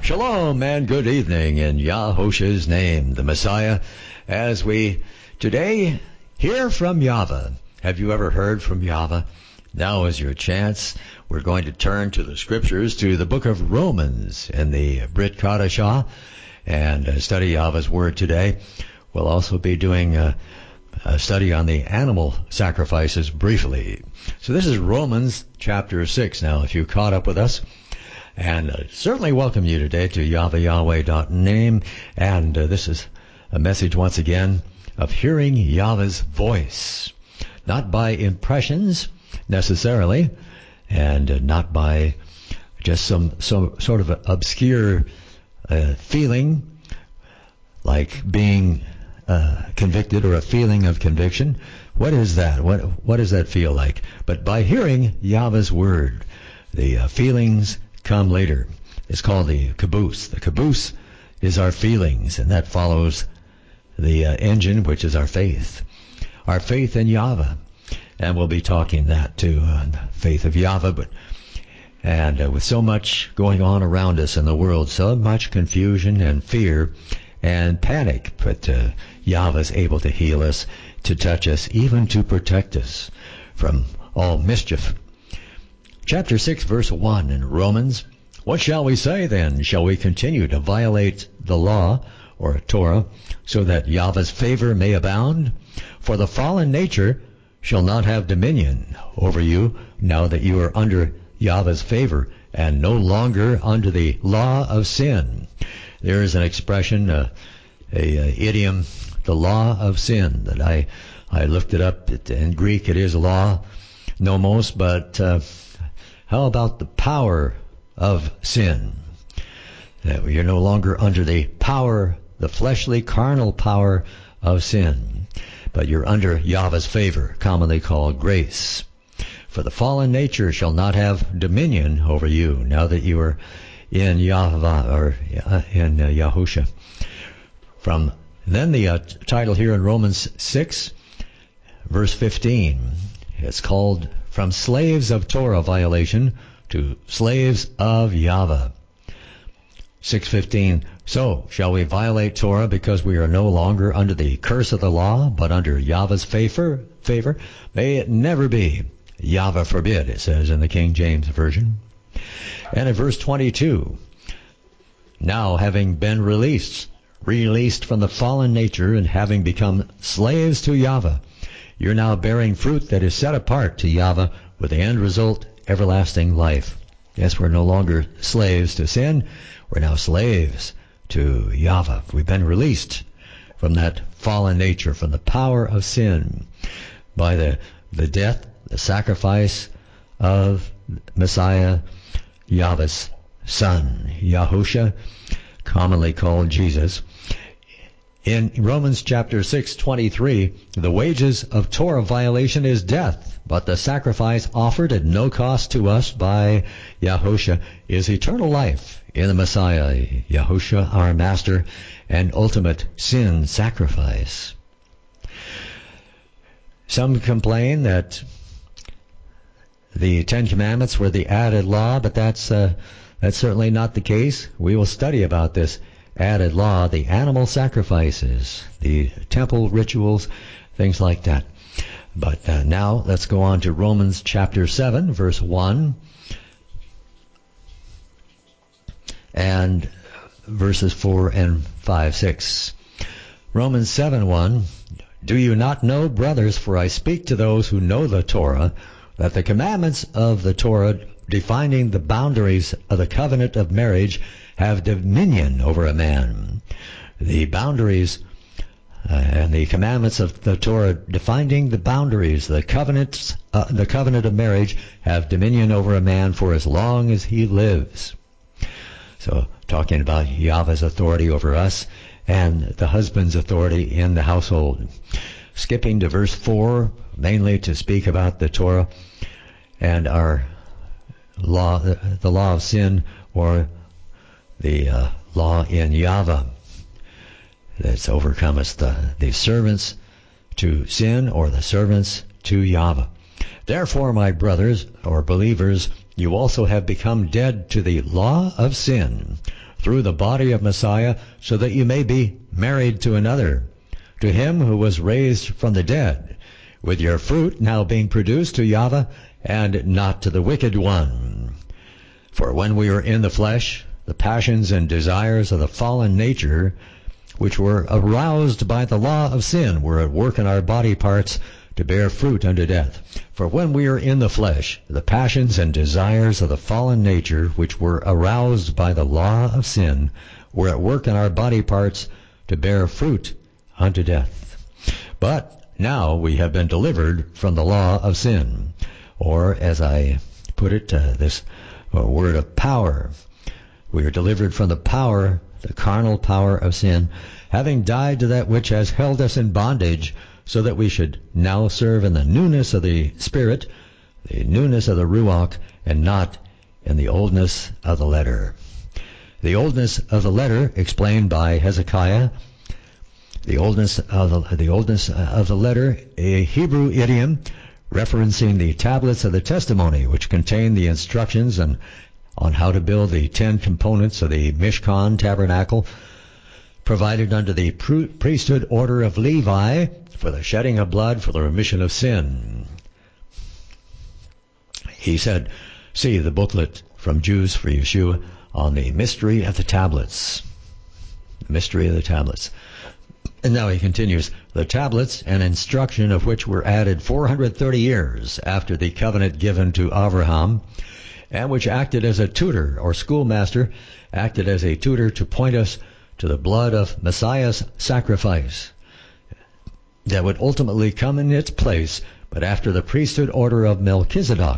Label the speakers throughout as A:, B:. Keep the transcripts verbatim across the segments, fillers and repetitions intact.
A: Shalom and good evening in Yahushua's name, the Messiah, as we today hear from Yahweh. Have you ever heard from Yahweh? Now is your chance. We're going to turn to the scriptures, to the book of Romans in the Brit Kadashah, and uh, study Yahweh's word today. We'll also be doing a, a study on the animal sacrifices briefly. So this is Romans chapter six now, if you caught up with us. And uh, certainly welcome you today to Yahweh Yahweh dot name. And uh, this is a message once again of hearing Yahweh's voice. Not by impressions necessarily, and uh, not by just some, some sort of obscure uh, feeling like being uh, convicted, or a feeling of conviction. What is that? What, what does that feel like? But by hearing Yahweh's word, the uh, feelings come later. It's called the caboose. The caboose is our feelings, and that follows the uh, engine, which is our faith. Our faith in Yahweh. And we'll be talking that too, uh, the faith of Yahweh. But, and uh, with so much going on around us in the world, so much confusion and fear and panic, but uh, Yahweh is able to heal us, to touch us, even to protect us from all mischief. Chapter six, verse one in Romans. What shall we say then? Shall we continue to violate the law, or Torah, so that Yahweh's favor may abound? For the fallen nature shall not have dominion over you, now that you are under Yahweh's favor, and no longer under the law of sin. There is an expression, uh, a, a idiom, the law of sin, that I, I looked it up. It, in Greek it is law, nomos, but uh, how about the power of sin? That you're no longer under the power, the fleshly, carnal power of sin, but you're under Yahweh's favor, commonly called grace. For the fallen nature shall not have dominion over you, now that you are in Yahweh, or in uh, Yahusha. From then the uh, title here in Romans six, verse fifteen, it's called From Slaves of Torah Violation to Slaves of Yahweh. six fifteen, so shall we violate Torah because we are no longer under the curse of the law, but under Yahweh's favor? Favor? May it never be. Yahweh forbid, it says in the King James Version. And in verse twenty-two, now having been released, released from the fallen nature, and having become slaves to Yahweh, you're now bearing fruit that is set apart to Yahweh, with the end result, everlasting life. Yes, we're no longer slaves to sin. We're now slaves to Yahweh. We've been released from that fallen nature, from the power of sin, by the, the death, the sacrifice of Messiah, Yahweh's Son, Yahusha, commonly called Jesus. In Romans chapter six twenty-three, the wages of Torah violation is death, but the sacrifice offered at no cost to us by Yahusha is eternal life in the Messiah, Yahusha, our Master, and ultimate sin sacrifice. Some complain that the Ten Commandments were the added law, but that's uh, that's certainly not the case. We will study about this added law, the animal sacrifices, the temple rituals, things like that. But uh, now let's go on to Romans chapter seven, verse one, and verses four and five, six. Romans seven, one, do you not know, brothers, for I speak to those who know the Torah, that the commandments of the Torah defining the boundaries of the covenant of marriage have dominion over a man. The boundaries uh, and the commandments of the Torah defining the boundaries, the covenants, uh, the covenant of marriage have dominion over a man for as long as he lives. So talking about Yahweh's authority over us and the husband's authority in the household. Skipping to verse four, mainly to speak about the Torah and our law, the law of sin, or the uh, law in Yahweh that's overcome us, the, the servants to sin, or the servants to Yahweh. Therefore, my brothers, or believers, you also have become dead to the law of sin through the body of Messiah, so that you may be married to another, to him who was raised from the dead, with your fruit now being produced to Yahweh and not to the wicked one. For when we were in the flesh, the passions and desires of the fallen nature, which were aroused by the law of sin, were at work in our body parts to bear fruit unto death. For when we are in the flesh, the passions and desires of the fallen nature, which were aroused by the law of sin, were at work in our body parts to bear fruit unto death. But now we have been delivered from the law of sin, or as I put it, uh, this uh, word of power. We are delivered from the power, the carnal power of sin, having died to that which has held us in bondage, so that we should now serve in the newness of the Spirit, the newness of the Ruach, and not in the oldness of the letter. The oldness of the letter, explained by Hezekiah, the oldness of the, the oldness of the letter, a Hebrew idiom referencing the tablets of the testimony, which contain the instructions and on how to build the ten components of the Mishkan tabernacle, provided under the priesthood order of Levi for the shedding of blood for the remission of sin. He said, see the booklet from Jews for Yeshua on the mystery of the tablets. The mystery of the tablets. And now he continues, the tablets, an instruction of which were added four hundred thirty years after the covenant given to Abraham, and which acted as a tutor or schoolmaster, acted as a tutor to point us to the blood of Messiah's sacrifice that would ultimately come in its place, but after the priesthood order of Melchizedek.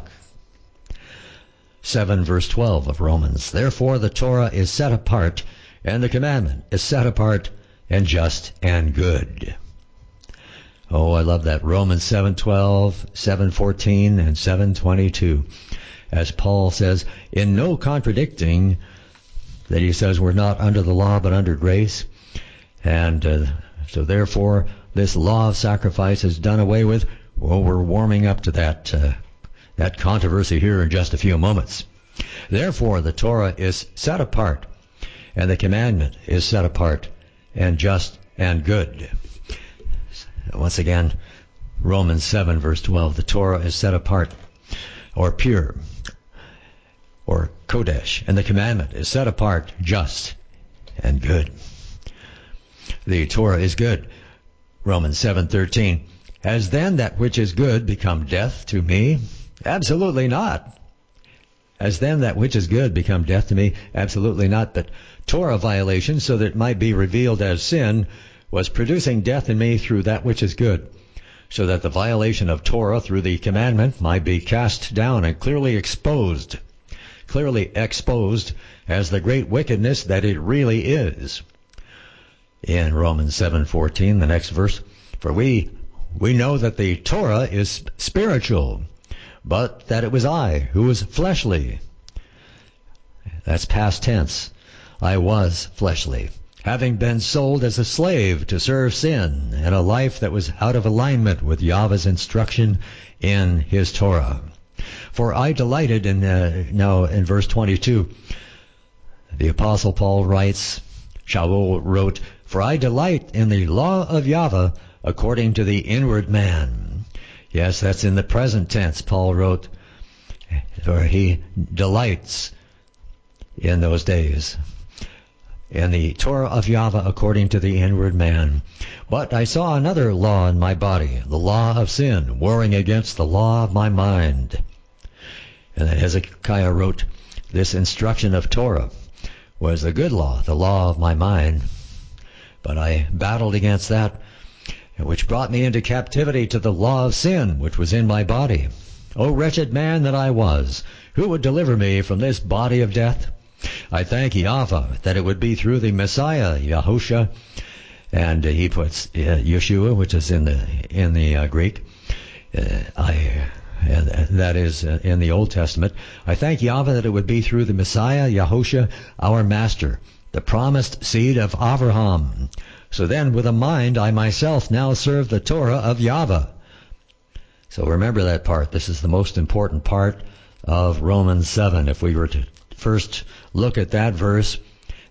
A: seven verse twelve of Romans. Therefore the Torah is set apart, and the commandment is set apart and just and good. Oh, I love that. Romans seven twelve, seven fourteen, and seven twenty-two. As Paul says, in no contradicting that he says we're not under the law but under grace. And uh, so therefore this law of sacrifice is done away with. Well, we're warming up to that uh, that controversy here in just a few moments. Therefore the Torah is set apart, and the commandment is set apart and just and good. Once again, Romans seven verse twelve, the Torah is set apart or pure or Kodesh, and the commandment is set apart, just and good. The Torah is good. Romans seven thirteen, has then that which is good become death to me? Absolutely not. Has then that which is good become death to me? Absolutely not. But Torah violation, so that it might be revealed as sin, was producing death in me through that which is good, so that the violation of Torah through the commandment might be cast down and clearly exposed, clearly exposed as the great wickedness that it really is. In Romans seven fourteen, the next verse, for we we know that the Torah is spiritual, but that it was I who was fleshly. That's past tense. I was fleshly, having been sold as a slave to serve sin and a life that was out of alignment with Yahweh's instruction in his Torah. For I delighted in, uh, now in verse twenty-two, the Apostle Paul writes, Shaul wrote, for I delight in the law of Yahweh according to the inward man. Yes, that's in the present tense, Paul wrote, for he delights in those days in the Torah of Yahweh according to the inward man. But I saw another law in my body, the law of sin, warring against the law of my mind. And then Hezekiah wrote, this instruction of Torah was a good law, the law of my mind. But I battled against that, which brought me into captivity to the law of sin, which was in my body. O wretched man that I was, who would deliver me from this body of death? I thank Yahweh that it would be through the Messiah, Yahusha, and uh, he puts uh, Yeshua, which is in the in the uh, Greek. Uh, I and that is uh, in the Old Testament. I thank Yahweh that it would be through the Messiah, Yahusha, our Master, the promised seed of Abraham. So then, with a mind, I myself now serve the Torah of Yahweh. So remember that part. This is the most important part of Romans seven. If we were to first look at that verse,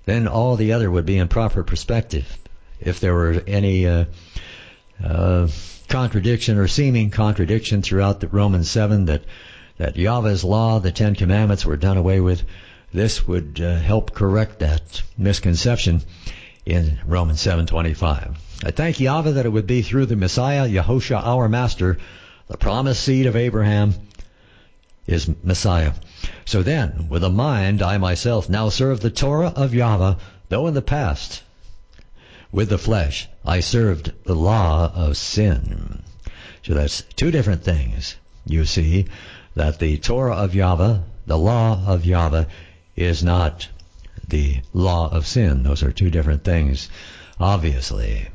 A: then all the other would be in proper perspective. If there were any uh, uh, contradiction or seeming contradiction throughout the Romans seven, that, that Yahweh's law, the Ten Commandments, were done away with, this would uh, help correct that misconception in Romans seven twenty-five. I thank Yahweh that it would be through the Messiah, Yahushua, our Master, the promised seed of Abraham is Messiah. So then, with a mind, I myself now serve the Torah of Yahweh, though in the past, with the flesh, I served the law of sin. So that's two different things. You see that the Torah of Yahweh, the law of Yahweh, is not the law of sin. Those are two different things, obviously.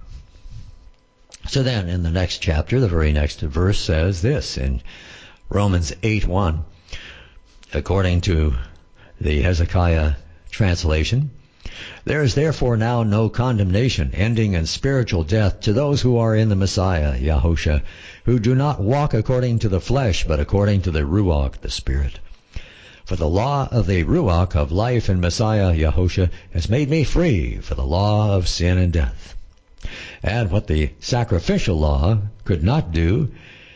A: So then, in the next chapter, the very next verse says this in Romans eight one, according to the Hezekiah translation, there is therefore now no condemnation, ending in spiritual death, to those who are in the Messiah, Yahushua, who do not walk according to the flesh, but according to the Ruach, the Spirit. For the law of the Ruach of life in Messiah, Yahushua, has made me free for the law of sin and death. And what the sacrificial law could not do,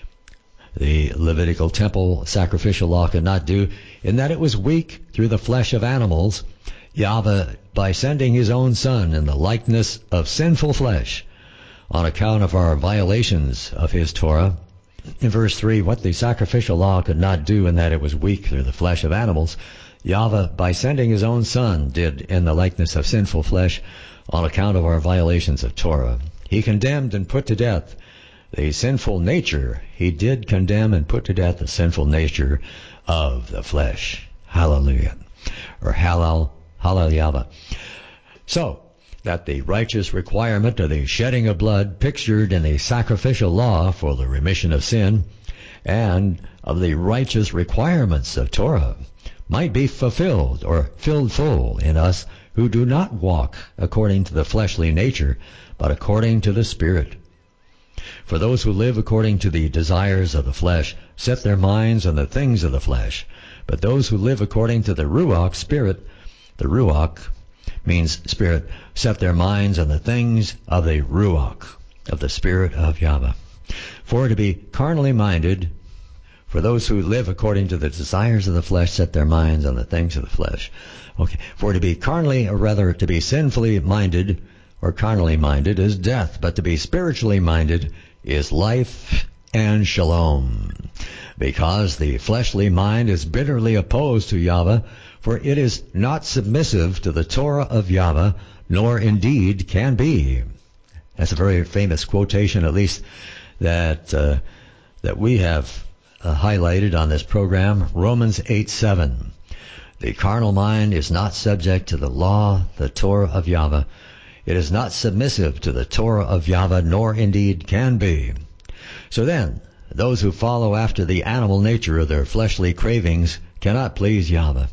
A: the Levitical temple sacrificial law could not do, in that it was weak through the flesh of animals, Yahweh, by sending his own Son in the likeness of sinful flesh, on account of our violations of his Torah. In verse three, what the sacrificial law could not do, in that it was weak through the flesh of animals, Yahweh, by sending his own Son, did in the likeness of sinful flesh, on account of our violations of Torah. He condemned and put to death the sinful nature. He did condemn and put to death the sinful nature of the flesh. Hallelujah. Or halal, halal Yahweh. So, that the righteous requirement of the shedding of blood pictured in the sacrificial law for the remission of sin, and of the righteous requirements of Torah, might be fulfilled or filled full in us who do not walk according to the fleshly nature, but according to the Spirit. For those who live according to the desires of the flesh set their minds on the things of the flesh, but those who live according to the Ruach, Spirit, the Ruach means Spirit, set their minds on the things of the Ruach, of the Spirit of Yahweh. For to be carnally minded, for those who live according to the desires of the flesh set their minds on the things of the flesh. Okay. For to be carnally, or rather to be sinfully minded, or carnally minded, is death, but to be spiritually minded is life and shalom. Because the fleshly mind is bitterly opposed to Yahweh, for it is not submissive to the Torah of Yahweh, nor indeed can be. That's a very famous quotation, at least that uh, that we have uh, highlighted on this program, Romans eight seven. The carnal mind is not subject to the law, the Torah of Yahweh. It is not submissive to the Torah of Yahweh, nor indeed can be. So then, those who follow after the animal nature of their fleshly cravings cannot please Yahweh.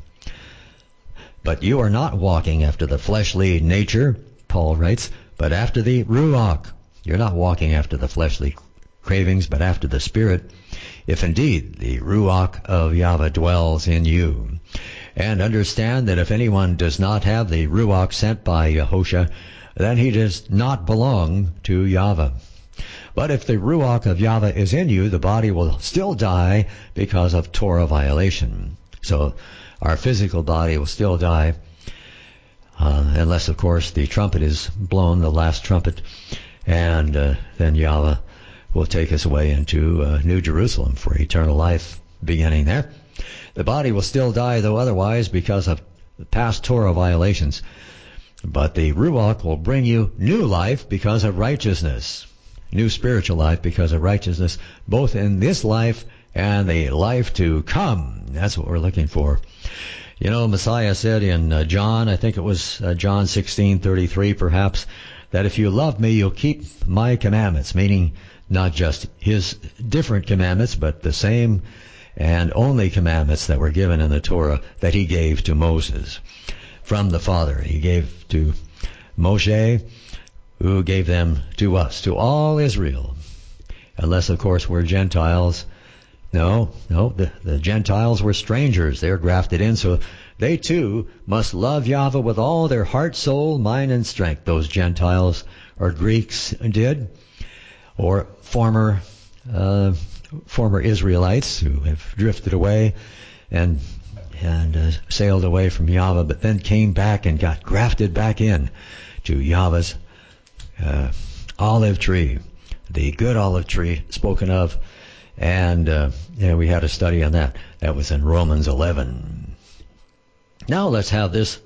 A: But you are not walking after the fleshly nature, Paul writes, but after the Ruach. You're not walking after the fleshly cravings, but after the Spirit, if indeed the Ruach of Yahweh dwells in you. And understand that if anyone does not have the Ruach sent by Yahushua, then he does not belong to Yahweh. But if the Ruach of Yahweh is in you, the body will still die because of Torah violation. So our physical body will still die, uh, unless, of course, the trumpet is blown, the last trumpet, and uh, then Yahweh will take us away into uh, New Jerusalem for eternal life beginning there. The body will still die, though otherwise, because of past Torah violations. But the Ruach will bring you new life because of righteousness, new spiritual life because of righteousness, both in this life and the life to come. That's what we're looking for. You know, Messiah said in uh, John, I think it was uh, John sixteen thirty-three perhaps, that if you love me, you'll keep my commandments, meaning not just his different commandments, but the same and only commandments that were given in the Torah that he gave to Moses from the Father. He gave to Moshe, who gave them to us, to all Israel. Unless, of course, we're Gentiles. No, no, the, the Gentiles were strangers. They're grafted in, so They too must love Yahweh with all their heart, soul, mind, and strength. Those Gentiles or Greeks did, or former uh, former Israelites who have drifted away and and uh, sailed away from Yahweh, but then came back and got grafted back in to Yahweh's uh, olive tree, the good olive tree spoken of. And uh, yeah, we had a study on that. That was in Romans eleven. Now let's have this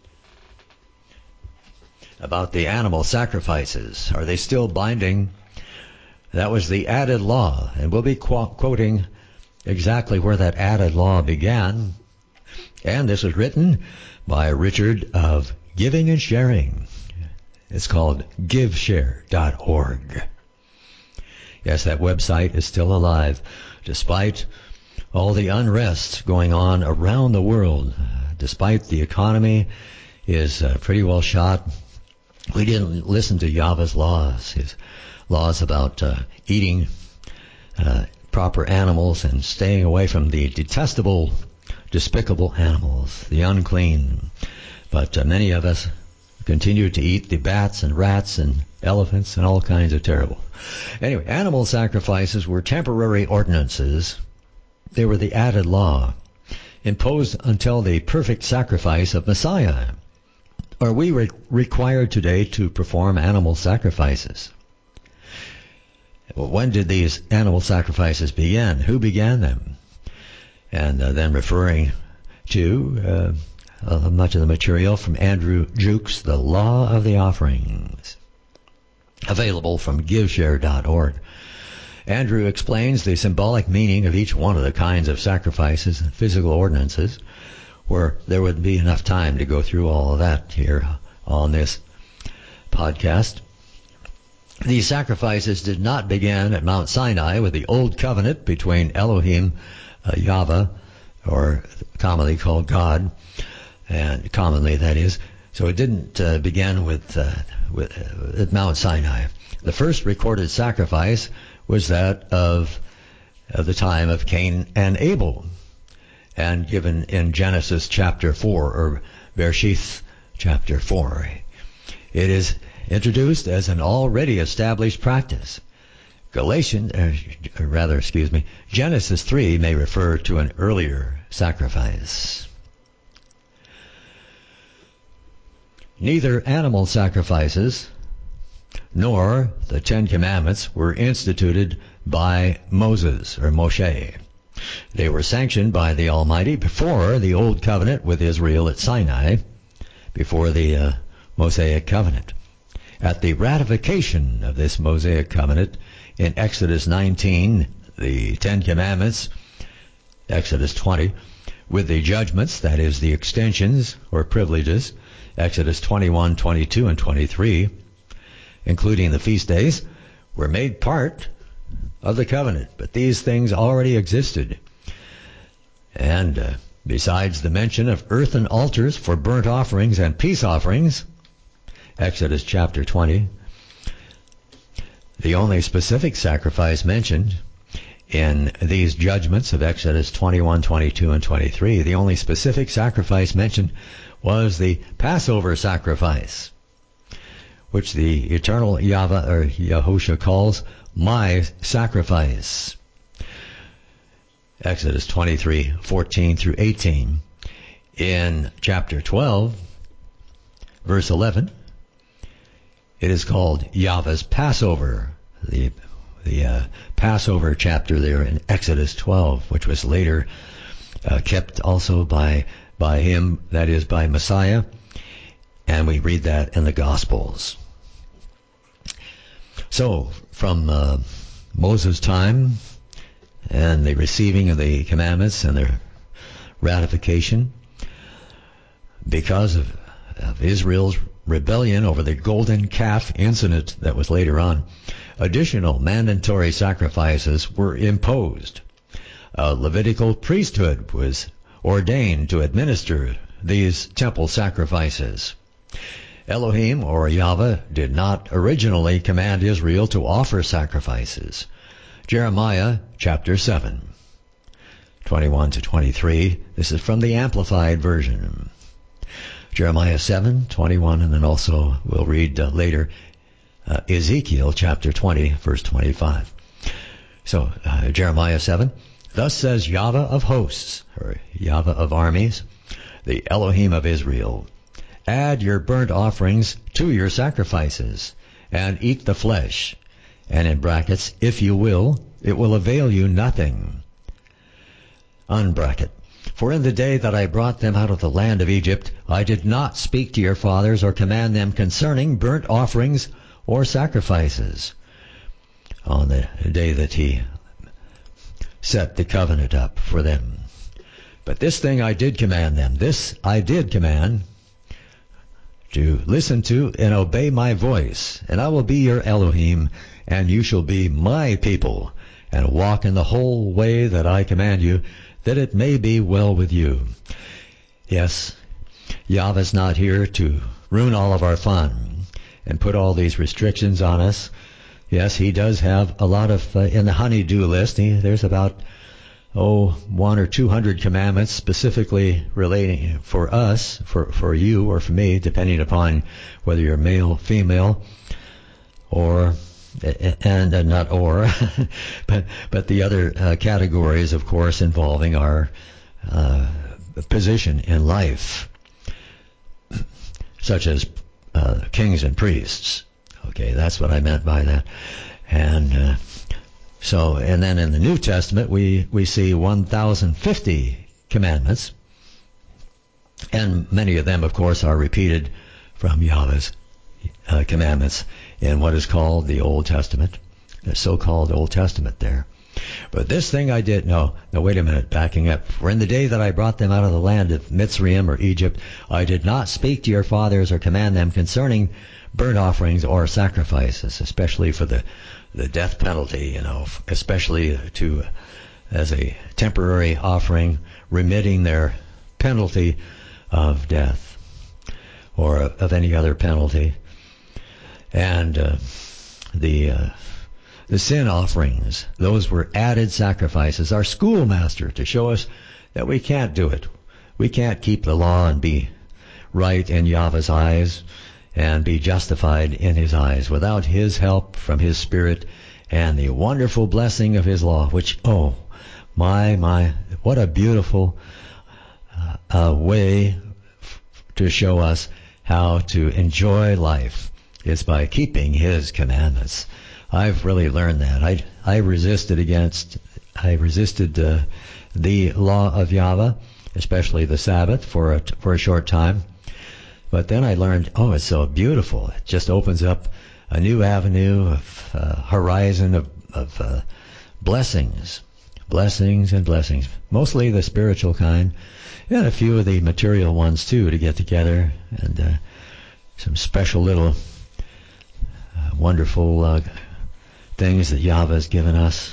A: about the animal sacrifices. Are they still binding? That was the added law, and we'll be qu- quoting exactly where that added law began. And this was written by Richard of Giving and Sharing. It's called give share dot org. Yes, that website is still alive, despite all the unrest going on around the world. Despite the economy is uh, pretty well shot. We didn't listen to Yahweh's laws, his laws about uh, eating uh, proper animals and staying away from the detestable, despicable animals, the unclean. But uh, many of us continue to eat the bats and rats and elephants and all kinds of terrible. Anyway, animal sacrifices were temporary ordinances. They were the added law, imposed until the perfect sacrifice of Messiah. Are we re- required today to perform animal sacrifices? Well, when did these animal sacrifices begin? Who began them? And uh, then referring to uh, uh, much of the material from Andrew Jukes, The Law of the Offerings, available from give share dot org. Andrew explains the symbolic meaning of each one of the kinds of sacrifices and physical ordinances, where there wouldn't be enough time to go through all of that here on this podcast. These sacrifices did not begin at Mount Sinai with the Old Covenant between Elohim, uh, Yahweh, or commonly called God, and commonly that is. So it didn't uh, begin with, uh, with uh, at Mount Sinai. The first recorded sacrifice was that of, of the time of Cain and Abel, and given in Genesis chapter four, or Bereshith chapter four. It is introduced as an already established practice. Galatians, or rather, excuse me, Genesis three may refer to an earlier sacrifice. Neither animal sacrifices nor the Ten Commandments were instituted by Moses or Moshe. They were sanctioned by the Almighty before the Old Covenant with Israel at Sinai, before the uh, Mosaic Covenant. At the ratification of this Mosaic Covenant in Exodus nineteen, the Ten Commandments, Exodus twenty, with the judgments, that is the extensions or privileges, Exodus twenty-one, twenty-two, and twenty-three, including the feast days, were made part of the covenant. But these things already existed. And uh, besides the mention of earthen altars for burnt offerings and peace offerings, Exodus chapter twenty, the only specific sacrifice mentioned in these judgments of Exodus twenty-one, twenty-two, and twenty-three, the only specific sacrifice mentioned was the Passover sacrifice, which the eternal Yahweh or Yahusha calls my sacrifice. Exodus twenty-three, fourteen through eighteen. In chapter twelve, verse eleven, it is called Yahweh's Passover, the the uh, Passover chapter there in Exodus twelve, which was later uh, kept also by by him, that is by Messiah, and we read that in the Gospels. So, from uh, Moses' time and the receiving of the commandments and their ratification, because of, of Israel's rebellion over the golden calf incident that was later on, additional mandatory sacrifices were imposed. A Levitical priesthood was ordained to administer these temple sacrifices. Elohim, or Yahweh, did not originally command Israel to offer sacrifices. Jeremiah chapter seven. twenty-one to twenty-three. This is from the Amplified Version. Jeremiah seven, twenty-one, and then also we'll read uh, later uh, Ezekiel chapter twenty, verse twenty-five. So, uh, Jeremiah seven, thus says Yahweh of hosts, or Yahweh of armies, the Elohim of Israel, add your burnt offerings to your sacrifices, and eat the flesh. And in brackets, if you will, it will avail you nothing. Unbracket. For in the day that I brought them out of the land of Egypt, I did not speak to your fathers or command them concerning burnt offerings or sacrifices. On the day that he set the covenant up for them. But this thing I did command them, this I did command, to listen to and obey my voice, and I will be your Elohim, and you shall be my people, and walk in the whole way that I command you, that it may be well with you. Yes, Yahweh's not here to ruin all of our fun and put all these restrictions on us. Yes, he does have a lot of, uh, in the honey-do list, he, there's about, oh, one or two hundred commandments specifically relating for us, for, for you or for me, depending upon whether you're male, female, or, and uh, not or, but, but the other uh, categories, of course, involving our uh, position in life, such as uh, kings and priests. Okay, that's what I meant by that. And uh, so, and then in the New Testament, we, we see one thousand fifty commandments. And many of them, of course, are repeated from Yahweh's uh, commandments in what is called the Old Testament, the so-called Old Testament there. But this thing I did, no, no, wait a minute, backing up. For in the day that I brought them out of the land of Mitzrayim or Egypt, I did not speak to your fathers or command them concerning burnt offerings or sacrifices, especially for the, the death penalty, you know, especially to, as a temporary offering, remitting their penalty of death or of any other penalty. And uh, the uh, the sin offerings, those were added sacrifices. Our schoolmaster to show us that we can't do it. We can't keep the law and be right in Yahweh's eyes and be justified in his eyes without his help from his Spirit and the wonderful blessing of his law, which, oh, my, my, what a beautiful uh, uh, way f- to show us how to enjoy life is by keeping his commandments. I've really learned that. I, I resisted against, I resisted uh, the law of Yahweh, especially the Sabbath, for a, for a short time. But then I learned, oh, it's so beautiful. It just opens up a new avenue of uh, horizon of, of uh, blessings, blessings and blessings, mostly the spiritual kind, and a few of the material ones too, to get together, and uh, some special little uh, wonderful uh, things that Yahweh has given us.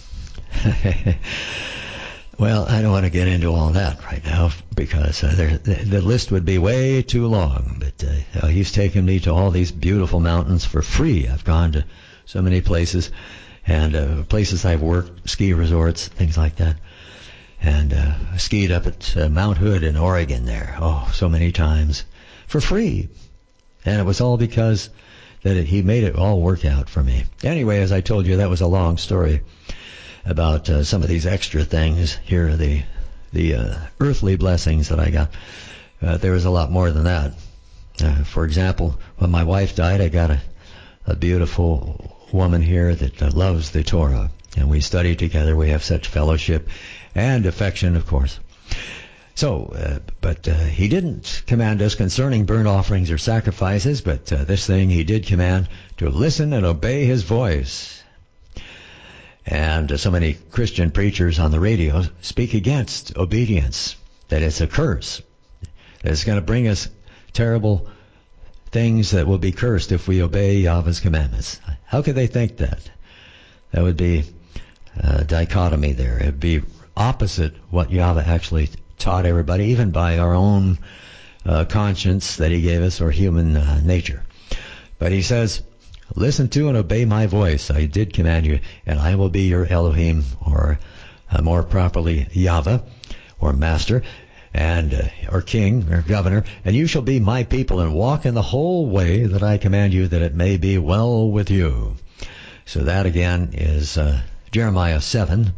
A: Well, I don't want to get into all that right now because uh, there, the, the list would be way too long. But uh, he's taken me to all these beautiful mountains for free. I've gone to so many places, and uh, places I've worked, ski resorts, things like that. And uh, skied up at uh, Mount Hood in Oregon there, oh, so many times, for free. And it was all because that it, he made it all work out for me. Anyway, as I told you, that was a long story about uh, some of these extra things. Here are the the uh, earthly blessings that I got. Uh, there was a lot more than that. Uh, for example, when my wife died, I got a, a beautiful woman here that uh, loves the Torah, and we study together. We have such fellowship and affection, of course. So, uh, but uh, he didn't command us concerning burnt offerings or sacrifices, but uh, this thing he did command, to listen and obey his voice. And uh, so many Christian preachers on the radio speak against obedience, that it's a curse, that it's going to bring us terrible things that will be cursed if we obey Yahweh's commandments. How could they think that? That would be a dichotomy there. It would be opposite what Yahweh actually taught everybody, even by our own uh, conscience that he gave us, or human uh, nature. But he says, listen to and obey my voice. I did command you, and I will be your Elohim, or uh, more properly Yahweh, or master, and uh, or king, or governor, and you shall be my people and walk in the whole way that I command you, that it may be well with you. So that again is uh, Jeremiah seven.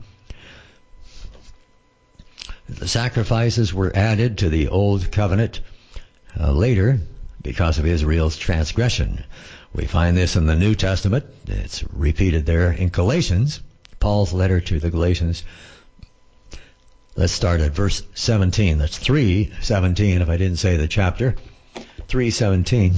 A: The sacrifices were added to the old covenant uh, later because of Israel's transgression. We find this in the New Testament. It's repeated there in Galatians, Paul's letter to the Galatians. Let's start at verse seventeen. That's three seventeen, if I didn't say the chapter. three seventeen.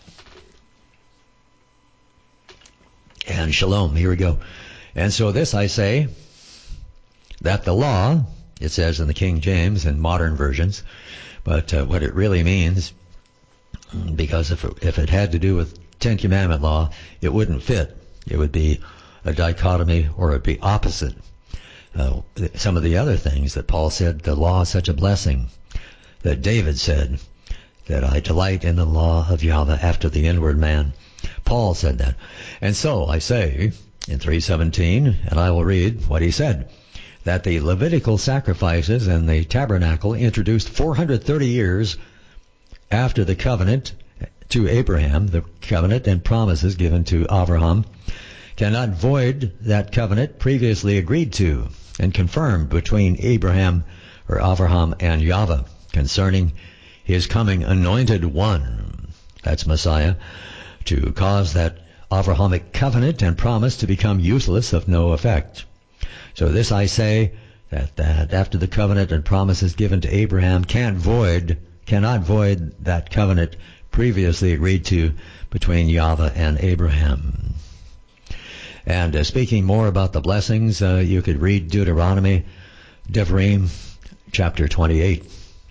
A: And shalom, here we go. And so this I say, that the law, it says in the King James and modern versions, but uh, what it really means, because if it, if it had to do with Ten Commandment law, it wouldn't fit. It would be a dichotomy, or it would be opposite. Uh, some of the other things that Paul said, the law is such a blessing, that David said, that I delight in the law of Yahweh after the inward man. Paul said that. And so I say in three seventeen, and I will read what he said, that the Levitical sacrifices and the tabernacle, introduced four hundred thirty years after the covenant to Abraham, the covenant and promises given to Abraham, cannot void that covenant previously agreed to and confirmed between Abraham or Abraham and Yahweh concerning his coming anointed one, that's Messiah, to cause that Abrahamic covenant and promise to become useless, of no effect. So this I say, that, that after the covenant and promises given to Abraham can't void, cannot void that covenant previously agreed to between Yahweh and Abraham. And uh, speaking more about the blessings, uh, you could read Deuteronomy, Devarim, chapter twenty-eight.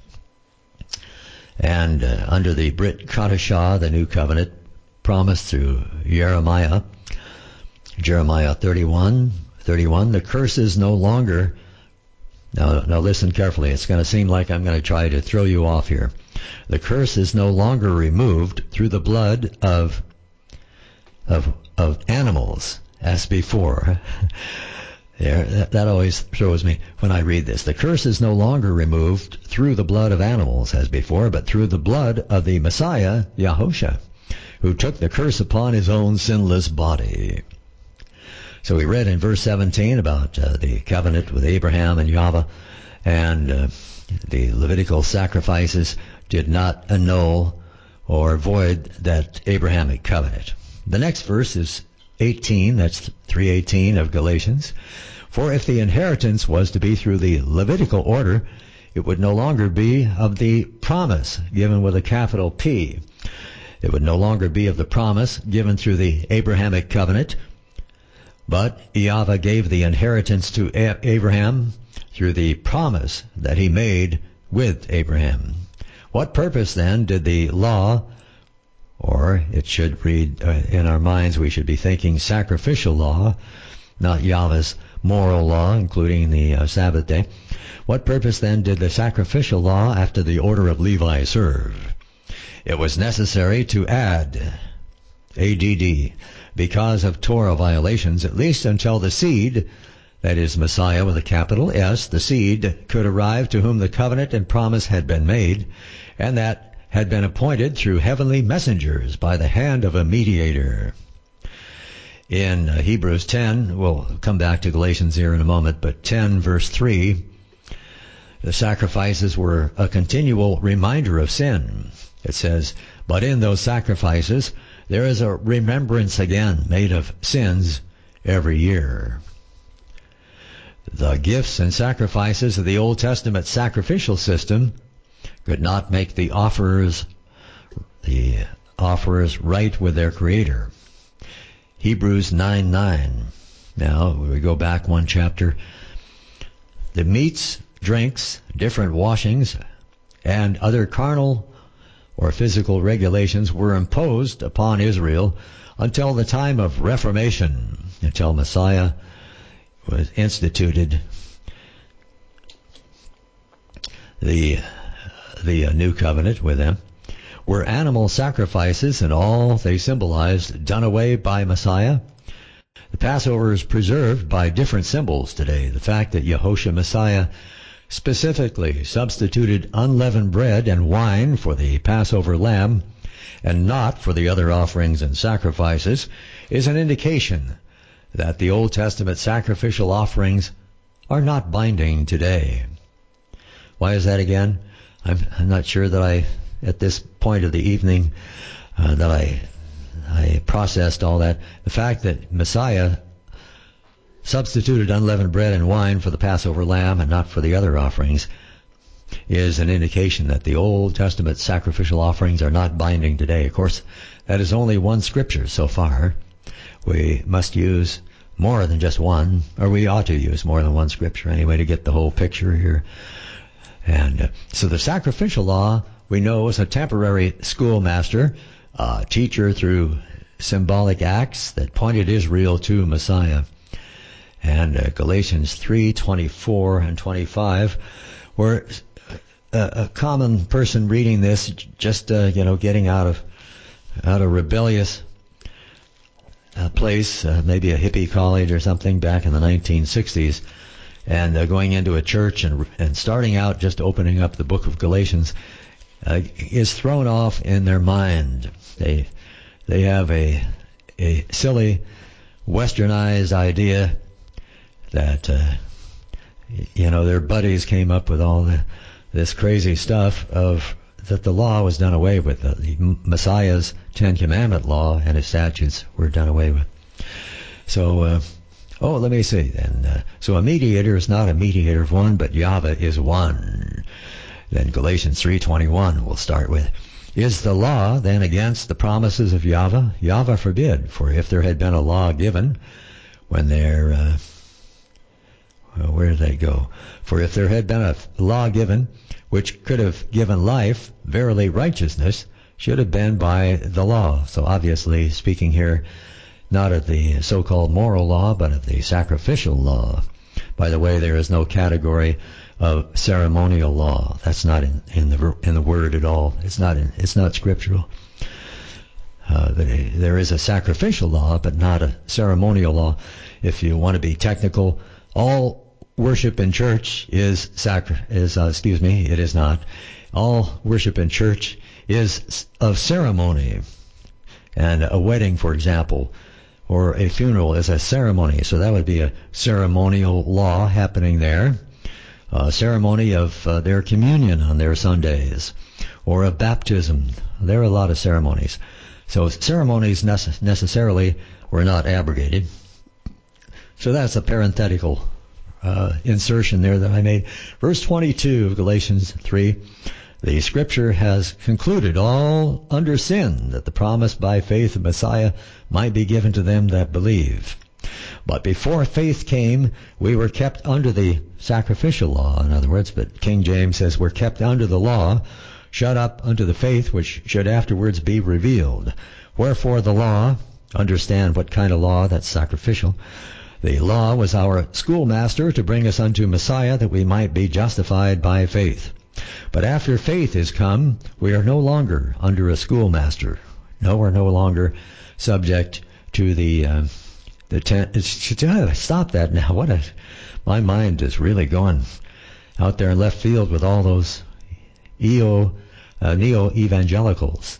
A: And uh, under the Brit Chadashah, the new covenant promised through Jeremiah, Jeremiah thirty-one, thirty-one, the curse is no longer, now, now listen carefully, it's going to seem like I'm going to try to throw you off here. The curse is no longer removed through the blood of, of, of animals, as before. There, that, that always throws me when I read this. The curse is no longer removed through the blood of animals, as before, but through the blood of the Messiah, Yahushua, who took the curse upon his own sinless body. So we read in verse seventeen about uh, the covenant with Abraham and Yahweh, and uh, the Levitical sacrifices did not annul or void that Abrahamic covenant. The next verse is eighteen, that's three eighteen of Galatians. For if the inheritance was to be through the Levitical order, it would no longer be of the promise given with a capital P. It would no longer be of the promise given through the Abrahamic covenant, but Yahweh gave the inheritance to Abraham through the promise that he made with Abraham. What purpose then did the law, or it should read uh, in our minds, we should be thinking sacrificial law, not Yahweh's moral law, including the uh, Sabbath day. What purpose then did the sacrificial law after the order of Levi serve? It was necessary to add, A D D, because of Torah violations, at least until the seed, that is Messiah with a capital S, the seed, could arrive to whom the covenant and promise had been made, and that had been appointed through heavenly messengers by the hand of a mediator. In uh, Hebrews ten, we'll come back to Galatians here in a moment, but ten verse three, the sacrifices were a continual reminder of sin. It says, but in those sacrifices there is a remembrance again made of sins every year. The gifts and sacrifices of the Old Testament sacrificial system could not make the offerers, the offerers right with their Creator. Hebrews nine nine. Now, we go back one chapter. The meats, drinks, different washings, and other carnal or physical regulations were imposed upon Israel until the time of Reformation, until Messiah was instituted, the the uh, new covenant with them, were animal sacrifices and all they symbolized done away by Messiah. The Passover is preserved by different symbols today. The fact that Yahushua Messiah specifically substituted unleavened bread and wine for the Passover lamb and not for the other offerings and sacrifices is an indication that the Old Testament sacrificial offerings are not binding today. Why is that again? I'm, I'm not sure that I, at this point of the evening, uh, that I I processed all that. The fact that Messiah substituted unleavened bread and wine for the Passover lamb and not for the other offerings is an indication that the Old Testament sacrificial offerings are not binding today. Of course, that is only one scripture so far. We must use more than just one, or we ought to use more than one scripture anyway to get the whole picture here. And uh, so the sacrificial law, we know, is a temporary schoolmaster, uh, teacher through symbolic acts that pointed Israel to Messiah. And uh, Galatians three twenty-four and twenty-five, where a, a common person reading this, just uh, you know, getting out of out of rebellious uh, place, uh, maybe a hippie college or something back in the nineteen sixties, and uh, going into a church and and starting out just opening up the book of Galatians, uh, is thrown off in their mind. They they have a a silly, westernized idea that uh, you know their buddies came up with all the, this crazy stuff of that the law was done away with. The, the Messiah's Ten Commandment law and his statutes were done away with. So, uh, oh, let me see then. Uh, so a mediator is not a mediator of one, but Yahweh is one. Then Galatians three twenty-one we'll start with. Is the law then against the promises of Yahweh? Yahweh forbid, for if there had been a law given when there... Uh, Well, where did they go? For if there had been a law given which could have given life, verily righteousness should have been by the law. So obviously speaking here not of the so-called moral law, but of the sacrificial law. By the way, there is no category of ceremonial law. That's not in, in the in the word at all. It's not in, it's not scriptural. Uh, there is a sacrificial law, but not a ceremonial law. If you want to be technical, all worship in church is sacri- is uh, excuse me, it is not. All worship in church is of ceremony, and a wedding, for example, or a funeral is a ceremony. So that would be a ceremonial law happening there. A ceremony of uh, their communion on their Sundays, or a baptism. There are a lot of ceremonies. So ceremonies nece- necessarily were not abrogated. So that's a parenthetical uh, insertion there that I made. Verse twenty-two of Galatians three, the scripture has concluded all under sin, that the promise by faith of Messiah might be given to them that believe. But before faith came, we were kept under the sacrificial law, in other words, but King James says we're kept under the law, shut up unto the faith which should afterwards be revealed. Wherefore the law, understand what kind of law, that's sacrificial. The law was our schoolmaster to bring us unto Messiah, that we might be justified by faith. But after faith is come, we are no longer under a schoolmaster. No, we're no longer subject to the uh, the ten. Stop that now. What a my mind is really going out there in left field with all those E O uh, neo-evangelicals.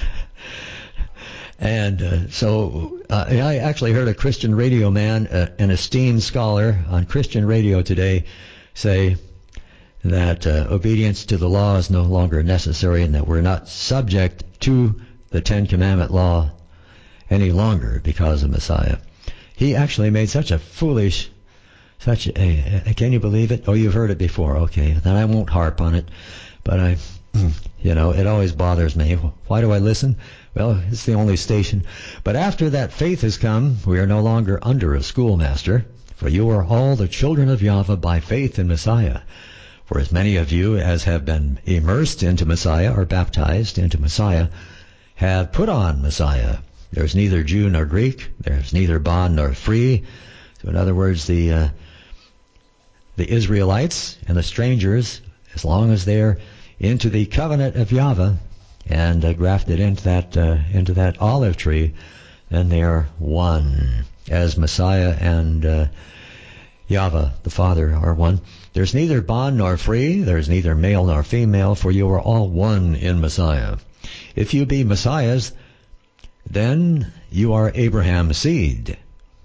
A: And uh, so uh, I actually heard a Christian radio man, uh, an esteemed scholar on Christian radio today, say that uh, obedience to the law is no longer necessary and that we're not subject to the Ten Commandment law any longer because of Messiah. He actually made such a foolish, such a, a can you believe it? Oh, you've heard it before. Okay, then I won't harp on it. But I, you know, it always bothers me. Why do I listen? Well, it's the only station. But after that faith has come, we are no longer under a schoolmaster, for you are all the children of Yahweh by faith in Messiah. For as many of you as have been immersed into Messiah, or baptized into Messiah, have put on Messiah. There's neither Jew nor Greek, there's neither bond nor free. So in other words, the uh, the Israelites and the strangers, as long as they're into the covenant of Yahweh, and uh, grafted into that uh, into that olive tree, then they are one. As Messiah and uh, Yahweh, the Father, are one. There's neither bond nor free, there's neither male nor female, for you are all one in Messiah. If you be Messiahs, then you are Abraham's seed,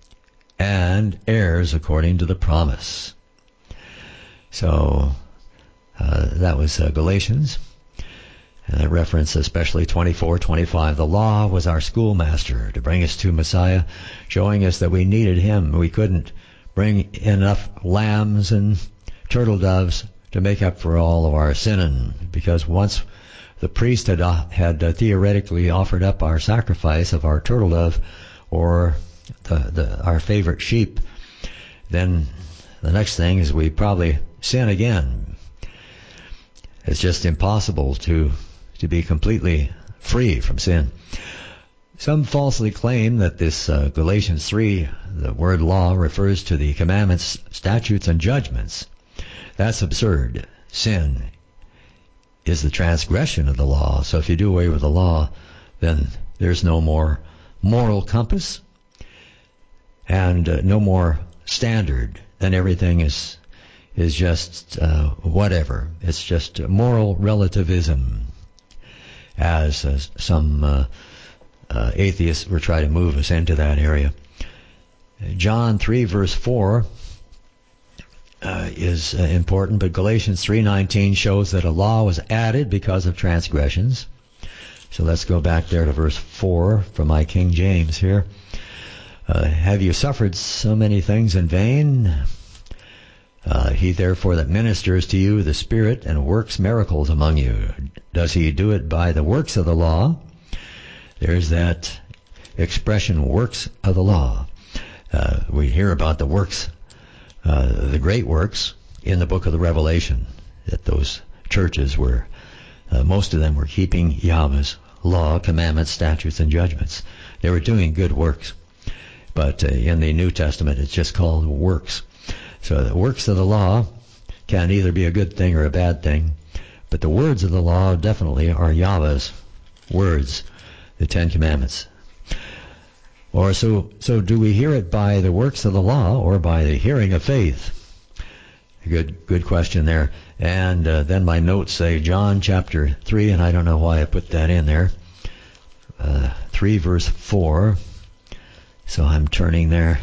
A: and heirs according to the promise. So, uh, that was uh, Galatians. And I reference especially twenty-four, twenty-five. The law was our schoolmaster to bring us to Messiah, showing us that we needed Him. We couldn't bring enough lambs and turtle doves to make up for all of our sinning, because once the priest had, uh, had uh, theoretically offered up our sacrifice of our turtle dove or the, the, our favorite sheep, then the next thing is we probably sin again. It's just impossible to to be completely free from sin. Some falsely claim that this uh, Galatians three, the word law, refers to the commandments, statutes, and judgments. That's absurd. Sin is the transgression of the law. So if you do away with the law, then there's no more moral compass and uh, no more standard. Then everything is is just uh, whatever. It's just moral relativism, as uh, some uh, uh, atheists were trying to move us into that area. John three verse four uh, is uh, important, but Galatians three nineteen shows that a law was added because of transgressions. So let's go back there to verse four from my King James here. Uh, have you suffered so many things in vain? Uh, he therefore that ministers to you the Spirit and works miracles among you, does he do it by the works of the law? There's that expression, works of the law. Uh, we hear about the works, uh, the great works in the book of the Revelation, that those churches were, uh, most of them were keeping Yahweh's law, commandments, statutes, and judgments. They were doing good works. But uh, in the New Testament, it's just called works. So the works of the law can either be a good thing or a bad thing, but the words of the law definitely are Yahweh's words, the Ten Commandments. Or so, so do we hear it by the works of the law or by the hearing of faith? Good, good question there. And uh, then my notes say John chapter three, and I don't know why I put that in there. Uh, three verse four. So I'm turning there.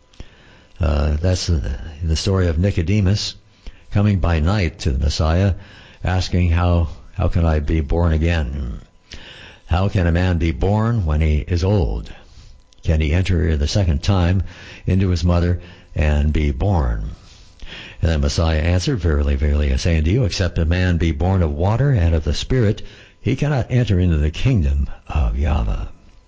A: Uh, that's the, the story of Nicodemus coming by night to the Messiah, asking how how can I be born again? How can a man be born when he is old? Can he enter the second time into his mother and be born? And the Messiah answered, Verily, verily, I say unto you, except a man be born of water and of the Spirit, he cannot enter into the kingdom of Yahweh.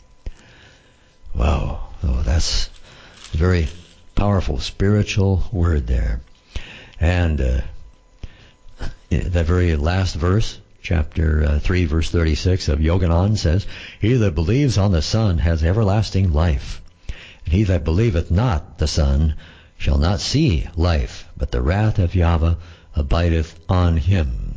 A: Wow, oh, that's a very powerful spiritual word there. And uh, that very last verse, chapter uh, three, verse thirty-six of Yochanan says, He that believes on the Son has everlasting life, and he that believeth not the Son shall not see life, but the wrath of Yahweh abideth on him.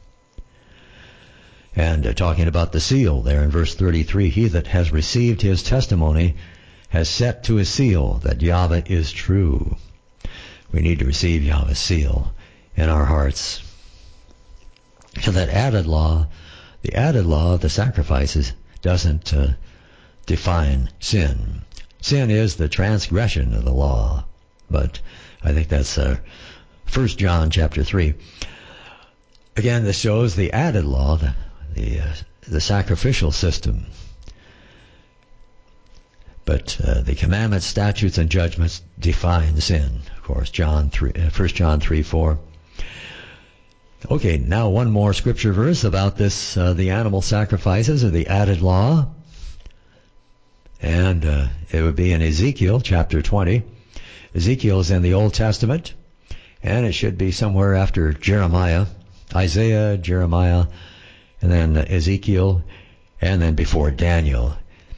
A: And uh, talking about the seal there in verse thirty-three, He that has received his testimony has set to a seal that Yahweh is true. We need to receive Yahweh's seal in our hearts. So that added law, the added law of the sacrifices doesn't uh, define sin. Sin is the transgression of the law. But I think that's uh, First John chapter three. Again, this shows the added law, the, the, uh, the sacrificial system. But uh, the commandments, statutes, and judgments define sin. Of course, John three, uh, First John three four. Okay, now one more scripture verse about this, uh, the animal sacrifices or the added law. And uh, it would be in Ezekiel chapter twenty. Ezekiel is in the Old Testament, and it should be somewhere after Jeremiah, Isaiah, Jeremiah, and then Ezekiel, and then before Daniel.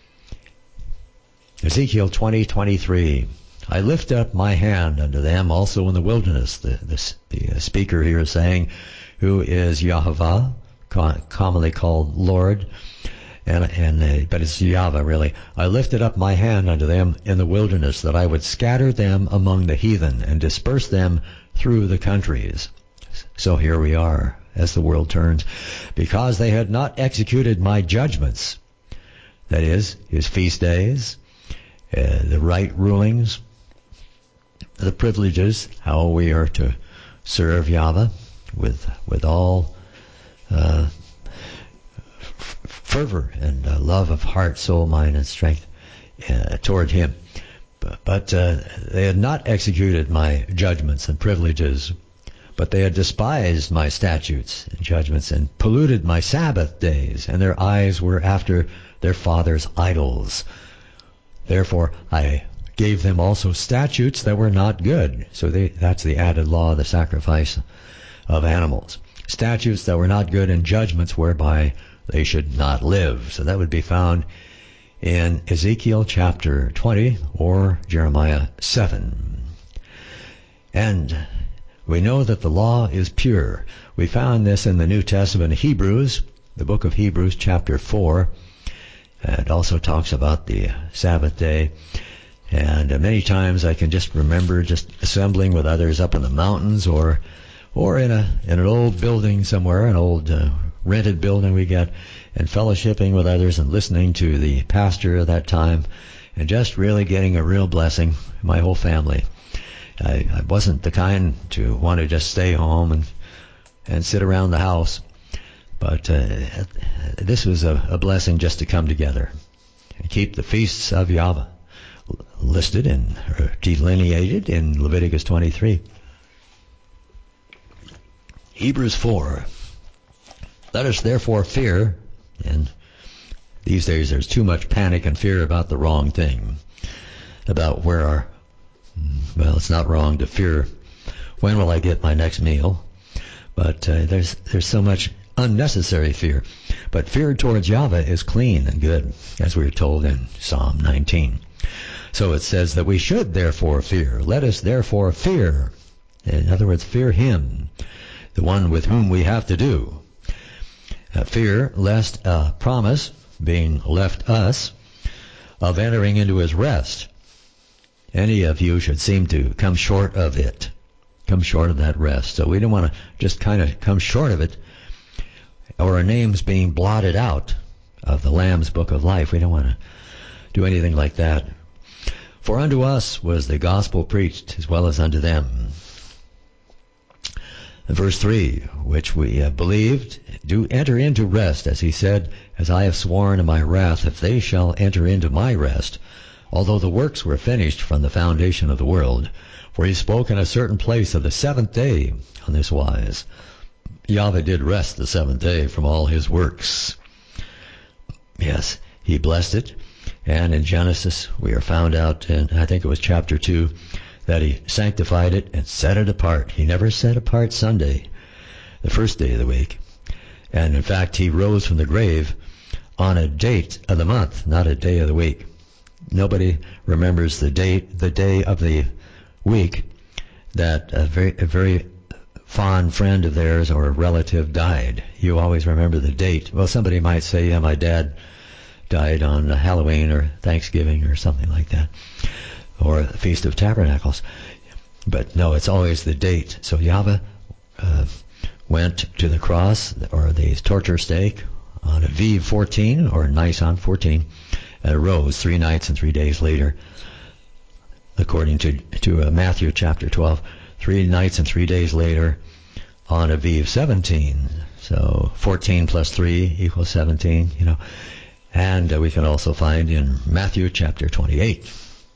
A: Ezekiel twenty twenty-three. I lift up my hand unto them also in the wilderness. The, the, the speaker here is saying, who is Yahweh, commonly called Lord. And, and uh, but it's Yahweh really. I lifted up my hand unto them in the wilderness, that I would scatter them among the heathen and disperse them through the countries. So here we are as the world turns, because they had not executed my judgments. That is, his feast days, uh, the right rulings, the privileges, how we are to serve Yahweh with with all uh, f- fervor and uh, love of heart, soul, mind, and strength uh, toward him. But, but uh, they had not executed my judgments and privileges, but they had despised my statutes and judgments and polluted my Sabbath days, and their eyes were after their fathers' idols. Therefore I gave them also statutes that were not good. So they, that's the added law, the sacrifice of animals. Statutes that were not good, and judgments whereby they should not live. So that would be found in Ezekiel chapter twenty or Jeremiah seven. And we know that the law is pure. We found this in the New Testament, Hebrews, the book of Hebrews chapter four. It also talks about the Sabbath day. And uh, many times I can just remember just assembling with others up in the mountains, or or in a in an old building somewhere, an old uh, rented building we got, and fellowshipping with others and listening to the pastor at that time, and just really getting a real blessing. My whole family. I, I wasn't the kind to want to just stay home and and sit around the house. But uh, this was a, a blessing just to come together and keep the feasts of Yahweh listed and delineated in Leviticus twenty-three. Hebrews four. Let us therefore fear, and these days there's too much panic and fear about the wrong thing, about where our, well, it's not wrong to fear when will I get my next meal, but uh, there's there's so much unnecessary fear. But fear towards Yahweh is clean and good, as we are told in Psalm nineteen. So it says that we should therefore fear. Let us therefore fear. In other words, fear him, the one with whom we have to do. Uh, fear lest a promise being left us of entering into his rest, any of you should seem to come short of it, come short of that rest. So we don't want to just kind of come short of it, or our names being blotted out of the Lamb's book of life. We don't want to do anything like that. For unto us was the gospel preached, as well as unto them. Verse three, which we have believed, do enter into rest, as he said, as I have sworn in my wrath, if they shall enter into my rest, although the works were finished from the foundation of the world. For he spoke in a certain place of the seventh day on this wise. Yahweh did rest the seventh day from all his works. Yes, he blessed it. And in Genesis, we are found out in, I think it was chapter two, that he sanctified it and set it apart. He never set apart Sunday, the first day of the week. And in fact, he rose from the grave on a date of the month, not a day of the week. Nobody remembers the date, the day of the week that a very, a very fond friend of theirs or a relative died. You always remember the date. Well, somebody might say, yeah, my dad died on Halloween or Thanksgiving or something like that, or the Feast of Tabernacles. But no, it's always the date. So Yahweh uh, went to the cross, or the torture stake, on Aviv fourteen, or Nisan fourteen, and rose three nights and three days later, according to, to uh, Matthew chapter twelve, three nights and three days later on Aviv seventeen. So fourteen plus three equals seventeen, you know. And uh, we can also find in Matthew chapter twenty-eight.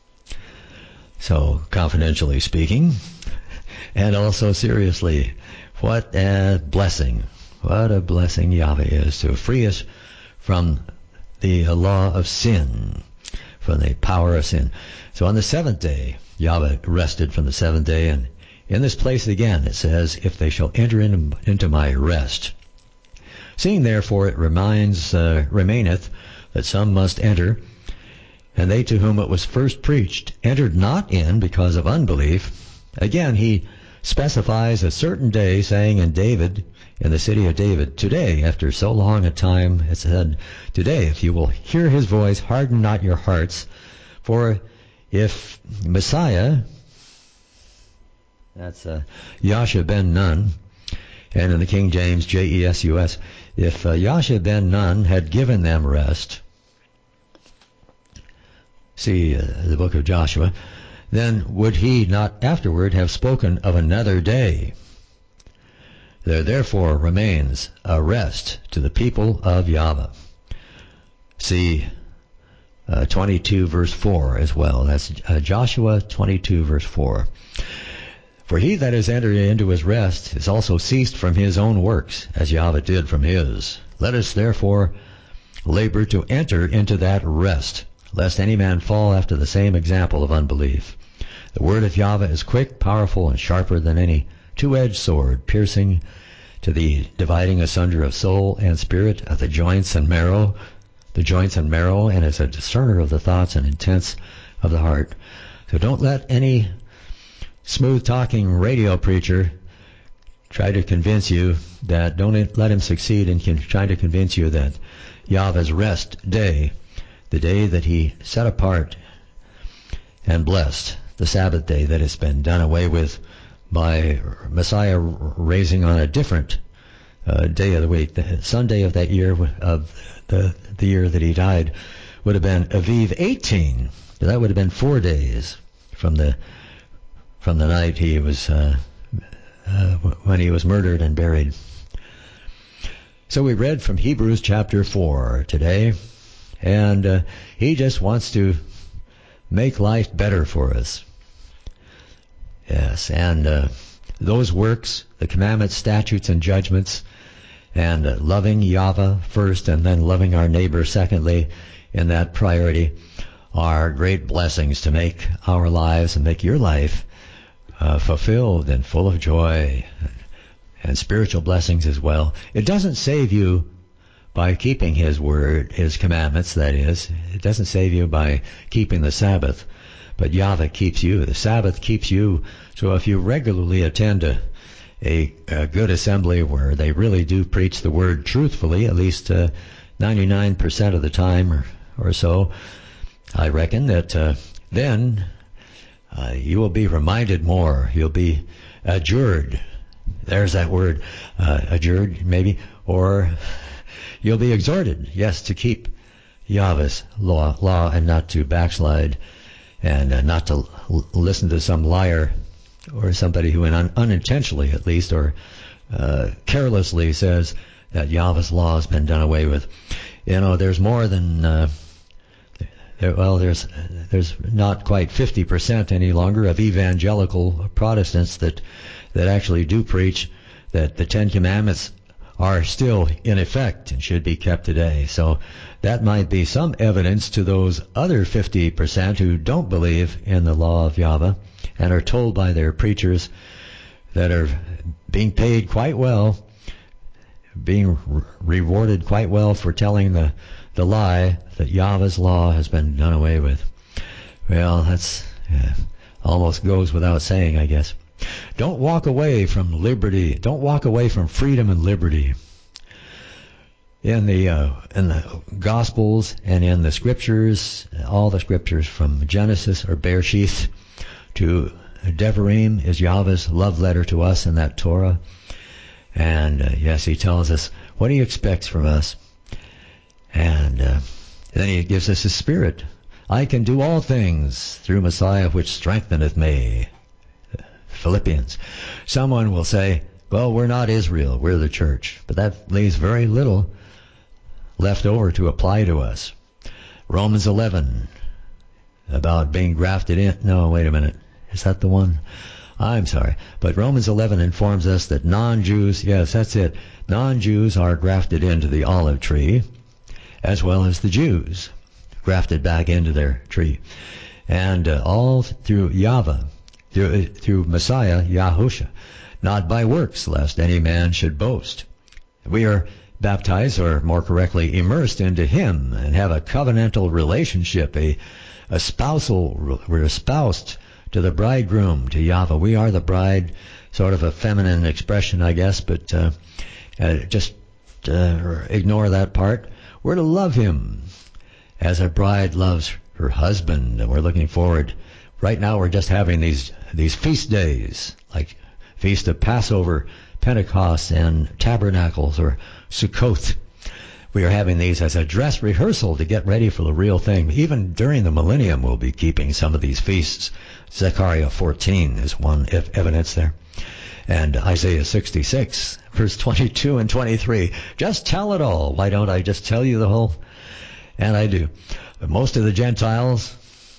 A: So, confidentially speaking, and also seriously, what a blessing, what a blessing Yahweh is to free us from the law of sin, from the power of sin. So on the seventh day, Yahweh rested from the seventh day, and in this place again it says, if they shall enter in, into my rest. Seeing therefore it reminds, uh, remaineth that some must enter, and they to whom it was first preached entered not in because of unbelief. Again, he specifies a certain day, saying in David, in the city of David. Today, after so long a time, it said, today, if you will hear his voice, harden not your hearts. For if Messiah, that's uh, Yahshua ben Nun, and in the King James, J E S U S, if uh, Yahshua ben Nun had given them rest, see uh, the book of Joshua, then would he not afterward have spoken of another day? There therefore remains a rest to the people of Yahweh. See uh, twenty-two verse four as well. That's uh, Joshua twenty-two verse four. For he that is entered into his rest is also ceased from his own works, as Yahweh did from his. Let us therefore labor to enter into that rest, lest any man fall after the same example of unbelief. The word of Yahweh is quick, powerful, and sharper than any two-edged sword, piercing to the dividing asunder of soul and spirit, of the joints and marrow, the joints and marrow, and is a discerner of the thoughts and intents of the heart. So don't let any smooth-talking radio preacher try to convince you that, don't let him succeed in trying to convince you that Yahweh's rest day, the day that he set apart and blessed, the Sabbath day that has been done away with by Messiah raising on a different uh, day of the week. The Sunday of that year, of the the year that he died, would have been Aviv eighteen. That would have been four days from the from the night he was uh, uh, when he was murdered and buried. So we read from Hebrews chapter four today, and uh, he just wants to make life better for us. Yes, and uh, those works, the commandments, statutes, and judgments, and uh, loving Yahweh first and then loving our neighbor secondly in that priority, are great blessings to make our lives and make your life uh, fulfilled and full of joy and spiritual blessings as well. It doesn't save you by keeping his word, his commandments, that is. It doesn't save you by keeping the Sabbath. But Yahweh keeps you. The Sabbath keeps you. So if you regularly attend a, a, a good assembly where they really do preach the word truthfully, at least uh, ninety-nine percent of the time or, or so, I reckon that uh, then uh, you will be reminded more. You'll be adjured. There's that word, uh, adjured maybe. Or you'll be exhorted, yes, to keep Yahweh's law, law and not to backslide. And uh, not to l- listen to some liar or somebody who un- unintentionally, at least, or uh, carelessly says that Yahweh's law has been done away with. You know, there's more than, uh, there, well, there's there's not quite fifty percent any longer of evangelical Protestants that that actually do preach that the Ten Commandments are still in effect and should be kept today. So that might be some evidence to those other fifty percent who don't believe in the law of Yahweh and are told by their preachers that are being paid quite well, being re- rewarded quite well for telling the, the lie that Yahweh's law has been done away with. Well, that's yeah, almost goes without saying, I guess. Don't walk away from liberty. Don't walk away from freedom and liberty. In the uh, in the Gospels and in the Scriptures, all the Scriptures from Genesis or Bereshith to Devarim is Yahweh's love letter to us in that Torah. And uh, yes, he tells us what he expects from us. And uh, then he gives us his Spirit. I can do all things through Messiah which strengtheneth me. Philippians. Someone will say, well, we're not Israel, we're the church. But that leaves very little left over to apply to us. Romans eleven, about being grafted in. No, wait a minute. Is that the one? I'm sorry. But Romans eleven informs us that non-Jews, yes, that's it, non-Jews are grafted into the olive tree, as well as the Jews, grafted back into their tree. And uh, all through Yahweh, through, through Messiah, Yahusha, not by works, lest any man should boast. We are baptized, or more correctly, immersed into him and have a covenantal relationship, a, a spousal, we're espoused to the bridegroom, to Yahweh. We are the bride, sort of a feminine expression, I guess, but uh, Uh, just uh, ignore that part. We're to love him as a bride loves her husband, and we're looking forward. Right now we're just having these these feast days, like Feast of Passover, Pentecost, and Tabernacles, or Sukkot. We are having these as a dress rehearsal to get ready for the real thing. Even during the millennium, we'll be keeping some of these feasts. Zechariah fourteen is one evidence there. And Isaiah sixty-six, verse twenty-two and twenty-three. Just tell it all. Why don't I just tell you the whole? And I do. But most of the Gentiles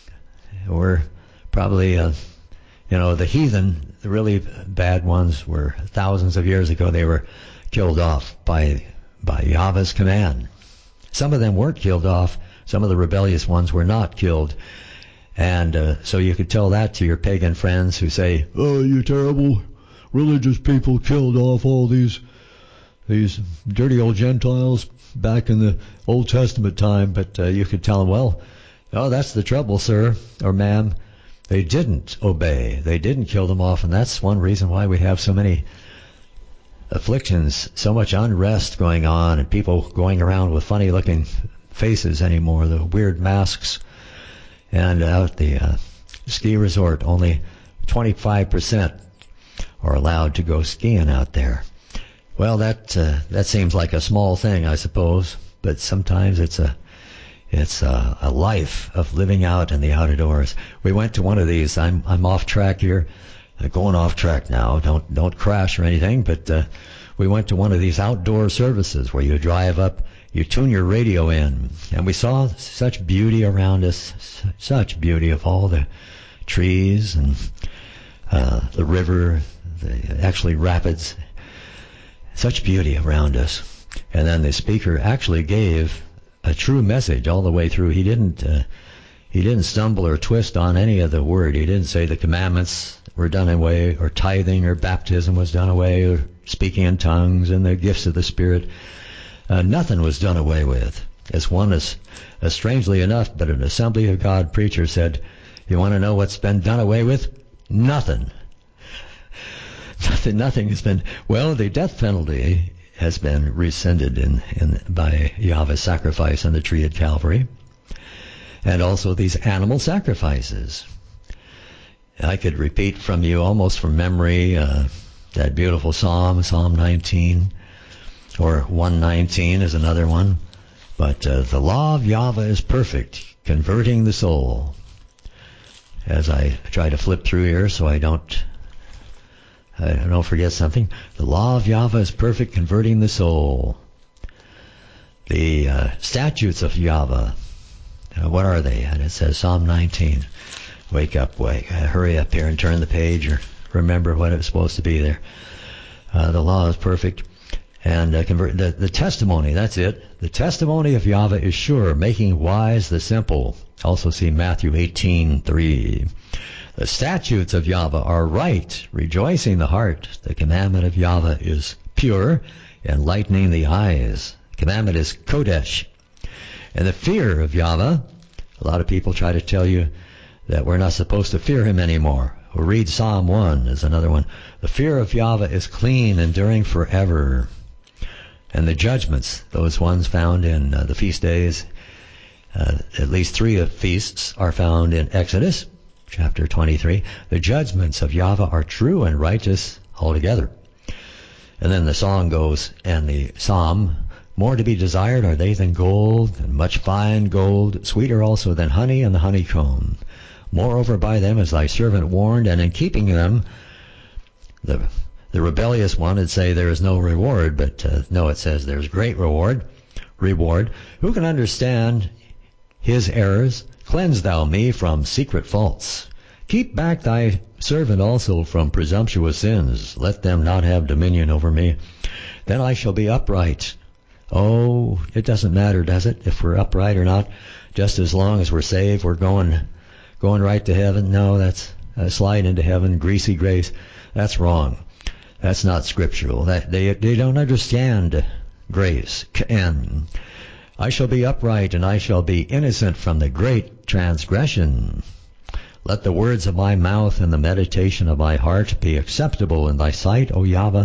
A: were probably, uh, you know, the heathen, the really bad ones were thousands of years ago. They were killed off by by Yahweh's command. Some of them weren't killed off. Some of the rebellious ones were not killed. And uh, so you could tell that to your pagan friends who say, "Oh, you terrible religious people killed off all these these dirty old Gentiles back in the Old Testament time." But uh, you could tell them, well, oh, that's the trouble, sir or ma'am. They didn't obey. They didn't kill them off, and that's one reason why we have so many afflictions, so much unrest going on, and people going around with funny-looking faces anymore, the weird masks. And out at the uh, ski resort, only twenty-five percent are allowed to go skiing out there. Well, that uh, that seems like a small thing, I suppose, but sometimes it's a it's a, a life of living out in the outdoors. We went to one of these. I'm I'm off track here, uh, going off track now. Don't don't crash or anything. But uh, we went to one of these outdoor services where you drive up, you tune your radio in, and we saw such beauty around us, such beauty of all the trees and uh, the river, the actually rapids. Such beauty around us. And then the speaker actually gave a true message all the way through. He didn't uh, he didn't stumble or twist on any of the word. He didn't say the commandments were done away, or tithing or baptism was done away, or speaking in tongues and the gifts of the Spirit. Uh, nothing was done away with. As one is, uh, strangely enough, but an Assembly of God preacher said, you want to know what's been done away with? Nothing. Nothing, nothing has been. Well, the death penalty has been rescinded in, in by Yahweh's sacrifice on the tree at Calvary, and also these animal sacrifices. I could repeat from you almost from memory uh, that beautiful psalm, Psalm nineteen, or one nineteen is another one. But uh, the law of Yahweh is perfect, converting the soul. As I try to flip through here so I don't I don't forget something. The law of Yahweh is perfect, converting the soul. The uh, statutes of Yahweh, uh, what are they? And it says Psalm nineteen. Wake up, wake, uh, hurry up here and turn the page, or remember what it was supposed to be there. Uh, the law is perfect. And uh, convert the, the testimony, that's it. The testimony of Yahweh is sure, making wise the simple. Also see Matthew eighteen three. The statutes of Yahweh are right, rejoicing the heart. The commandment of Yahweh is pure, enlightening the eyes. The commandment is Kodesh. And the fear of Yahweh, a lot of people try to tell you that we're not supposed to fear him anymore. We'll read Psalm one is another one. The fear of Yahweh is clean, enduring forever. And the judgments, those ones found in uh, the feast days, uh, at least three of feasts are found in Exodus chapter twenty-three. The judgments of Yahweh are true and righteous altogether. And then the song goes, and the psalm, more to be desired are they than gold, and much fine gold, sweeter also than honey and the honeycomb. Moreover, by them is thy servant warned, and in keeping them, the the rebellious one would say there is no reward, but uh, no, it says there's great reward. Reward. Who can understand his errors? Cleanse thou me from secret faults. Keep back thy servant also from presumptuous sins. Let them not have dominion over me. Then I shall be upright. Oh, it doesn't matter, does it, if we're upright or not? Just as long as we're saved, we're going going right to heaven. No, that's a slide into heaven, greasy grace. That's wrong. That's not scriptural. That, they they don't understand grace. And I shall be upright, and I shall be innocent from the great transgression. Let the words of my mouth and the meditation of my heart be acceptable in thy sight, O Yahweh,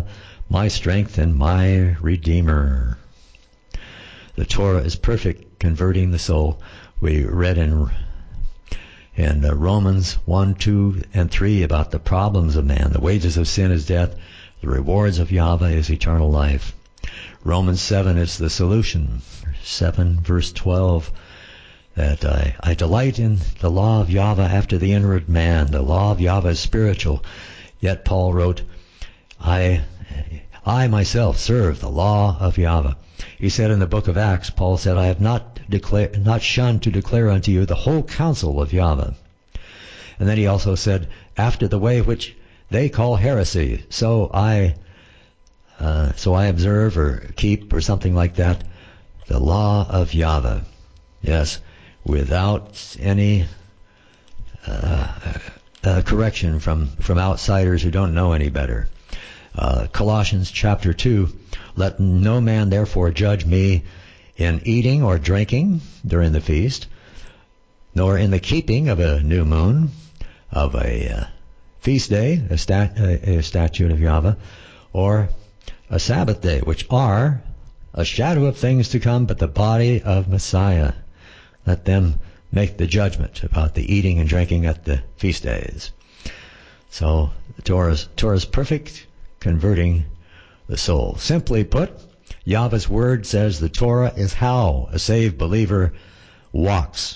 A: my strength and my Redeemer. The Torah is perfect, converting the soul. We read in in uh, Romans one, two, and three about the problems of man. The wages of sin is death. The rewards of Yahweh is eternal life. Romans seven is the solution. seven, verse twelve, that I, I delight in the law of Yahweh after the inward man. The law of Yahweh is spiritual. Yet Paul wrote, I, I myself serve the law of Yahweh. He said in the book of Acts, Paul said, I have not declare, not shunned to declare unto you the whole counsel of Yahweh. And then he also said, after the way which they call heresy, so I, uh, so I observe or keep or something like that, the law of Yahweh. Yes, without any uh, uh, correction from, from outsiders who don't know any better. Uh, Colossians chapter two, let no man therefore judge me in eating or drinking during the feast, nor in the keeping of a new moon, of a uh, feast day, a, stat, a, a statute of Yahweh, or a Sabbath day, which are a shadow of things to come, but the body of Messiah. Let them make the judgment about the eating and drinking at the feast days. So the Torah is, Torah is perfect, converting the soul. Simply put, Yahweh's word says the Torah is how a saved believer walks.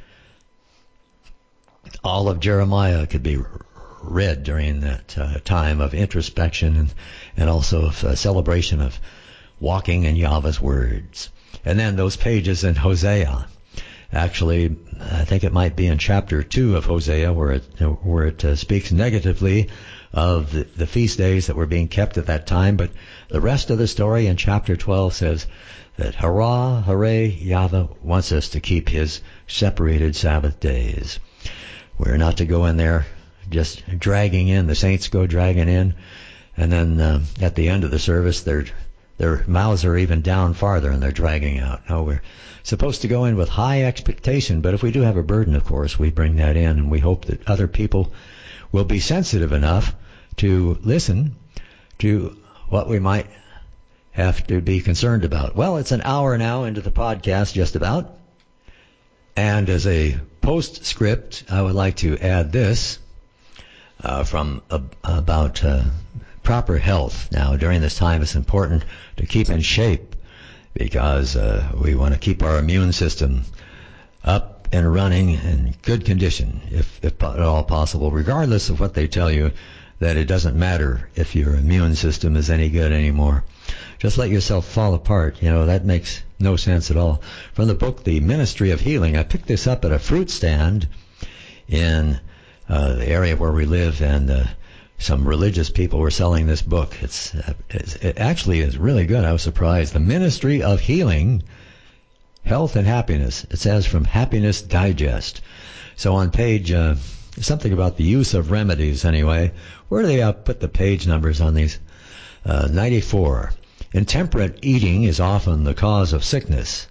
A: All of Jeremiah could be read during that uh, time of introspection and, and also of uh, celebration of walking in Yahweh's words. And then those pages in Hosea. Actually, I think it might be in chapter two of Hosea where it, where it uh, speaks negatively of the, the feast days that were being kept at that time. But the rest of the story in chapter twelve says that hurrah, hooray, Yahweh wants us to keep his separated Sabbath days. We're not to go in there just dragging in. The saints go dragging in, and then uh, at the end of the service, their their mouths are even down farther and they're dragging out. No, we're supposed to go in with high expectation, but if we do have a burden, of course, we bring that in, and we hope that other people will be sensitive enough to listen to what we might have to be concerned about. Well, it's an hour now into the podcast, just about. And as a postscript, I would like to add this uh, from uh, about uh, proper health. Now, during this time, it's important to keep in shape because uh, we want to keep our immune system up and running in good condition, if, if at all possible, regardless of what they tell you, that it doesn't matter if your immune system is any good anymore. Just let yourself fall apart. You know, that makes no sense at all. From the book, The Ministry of Healing, I picked this up at a fruit stand in uh, the area where we live, and uh, some religious people were selling this book. It's, uh, it's it actually is really good. I was surprised. The Ministry of Healing, Health and Happiness. It says from Happiness Digest. So on page uh, something about the use of remedies anyway. Where do they uh, put the page numbers on these? Uh, ninety-four. Intemperate eating is often the cause of sickness.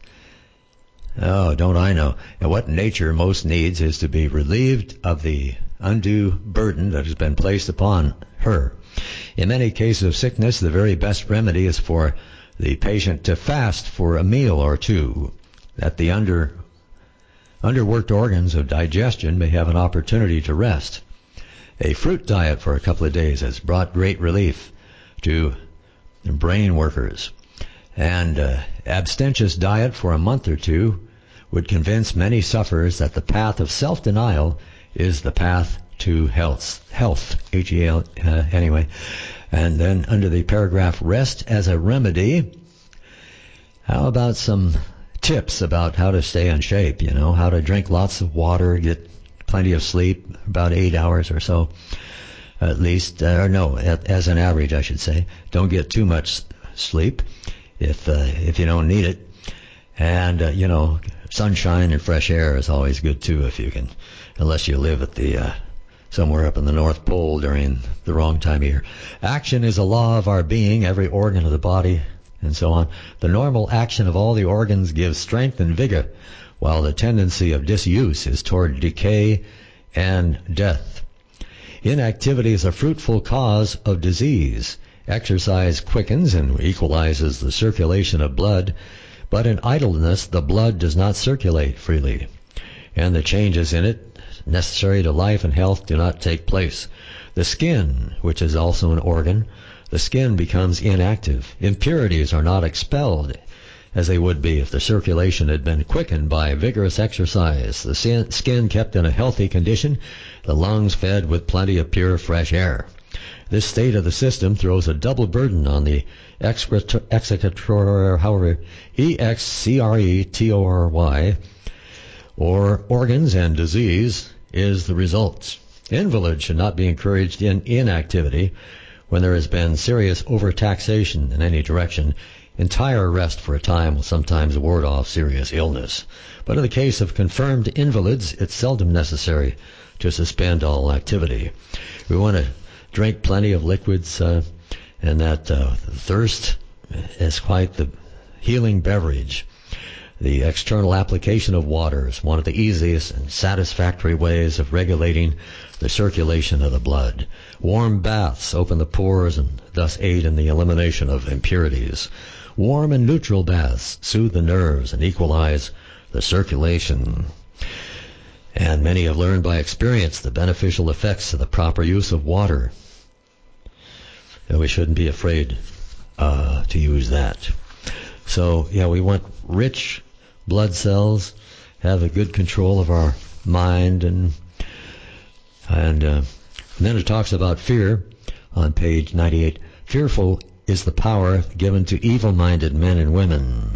A: Oh, don't I know. And what nature most needs is to be relieved of the undue burden that has been placed upon her. In many cases of sickness, the very best remedy is for the patient to fast for a meal or two, that the under underworked organs of digestion may have an opportunity to rest. A fruit diet for a couple of days has brought great relief to brain workers, and uh, abstentious diet for a month or two would convince many sufferers that the path of self-denial is the path to health. Health, H E L, uh, anyway. And then under the paragraph, rest as a remedy, how about some tips about how to stay in shape, you know, how to drink lots of water, get plenty of sleep, about eight hours or so, at least, uh, or no, at, as an average, I should say. Don't get too much sleep if uh, if you don't need it. And, uh, you know, sunshine and fresh air is always good, too, if you can, unless you live at the uh, somewhere up in the North Pole during the wrong time of year. Action is a law of our being, every organ of the body, and so on. The normal action of all the organs gives strength and vigor, while the tendency of disuse is toward decay and death. Inactivity is a fruitful cause of disease, Exercise quickens and equalizes the circulation of blood, but in idleness the blood does not circulate freely, and the changes in it necessary to life and health do not take place. The skin, which is also an organ, the skin becomes inactive. Impurities are not expelled as they would be if the circulation had been quickened by vigorous exercise. The skin kept in a healthy condition, the lungs fed with plenty of pure, fresh air. This state of the system throws a double burden on the excretory, however, E X C R E T O R Y, or organs, and disease is the result. Invalids should not be encouraged in inactivity when there has been serious overtaxation in any direction. Entire rest for a time will sometimes ward off serious illness. But in the case of confirmed invalids, it's seldom necessary to suspend all activity. We want to drink plenty of liquids, uh, and that uh, thirst is quite the healing beverage. The external application of water is one of the easiest and satisfactory ways of regulating the circulation of the blood. Warm baths open the pores and thus aid in the elimination of impurities. Warm and neutral baths soothe the nerves and equalize the circulation. And many have learned by experience the beneficial effects of the proper use of water. And we shouldn't be afraid uh, to use that. So, yeah, we want rich blood cells, have a good control of our mind, and and, uh, and then it talks about fear on page ninety-eight. Fearful is the power given to evil-minded men and women.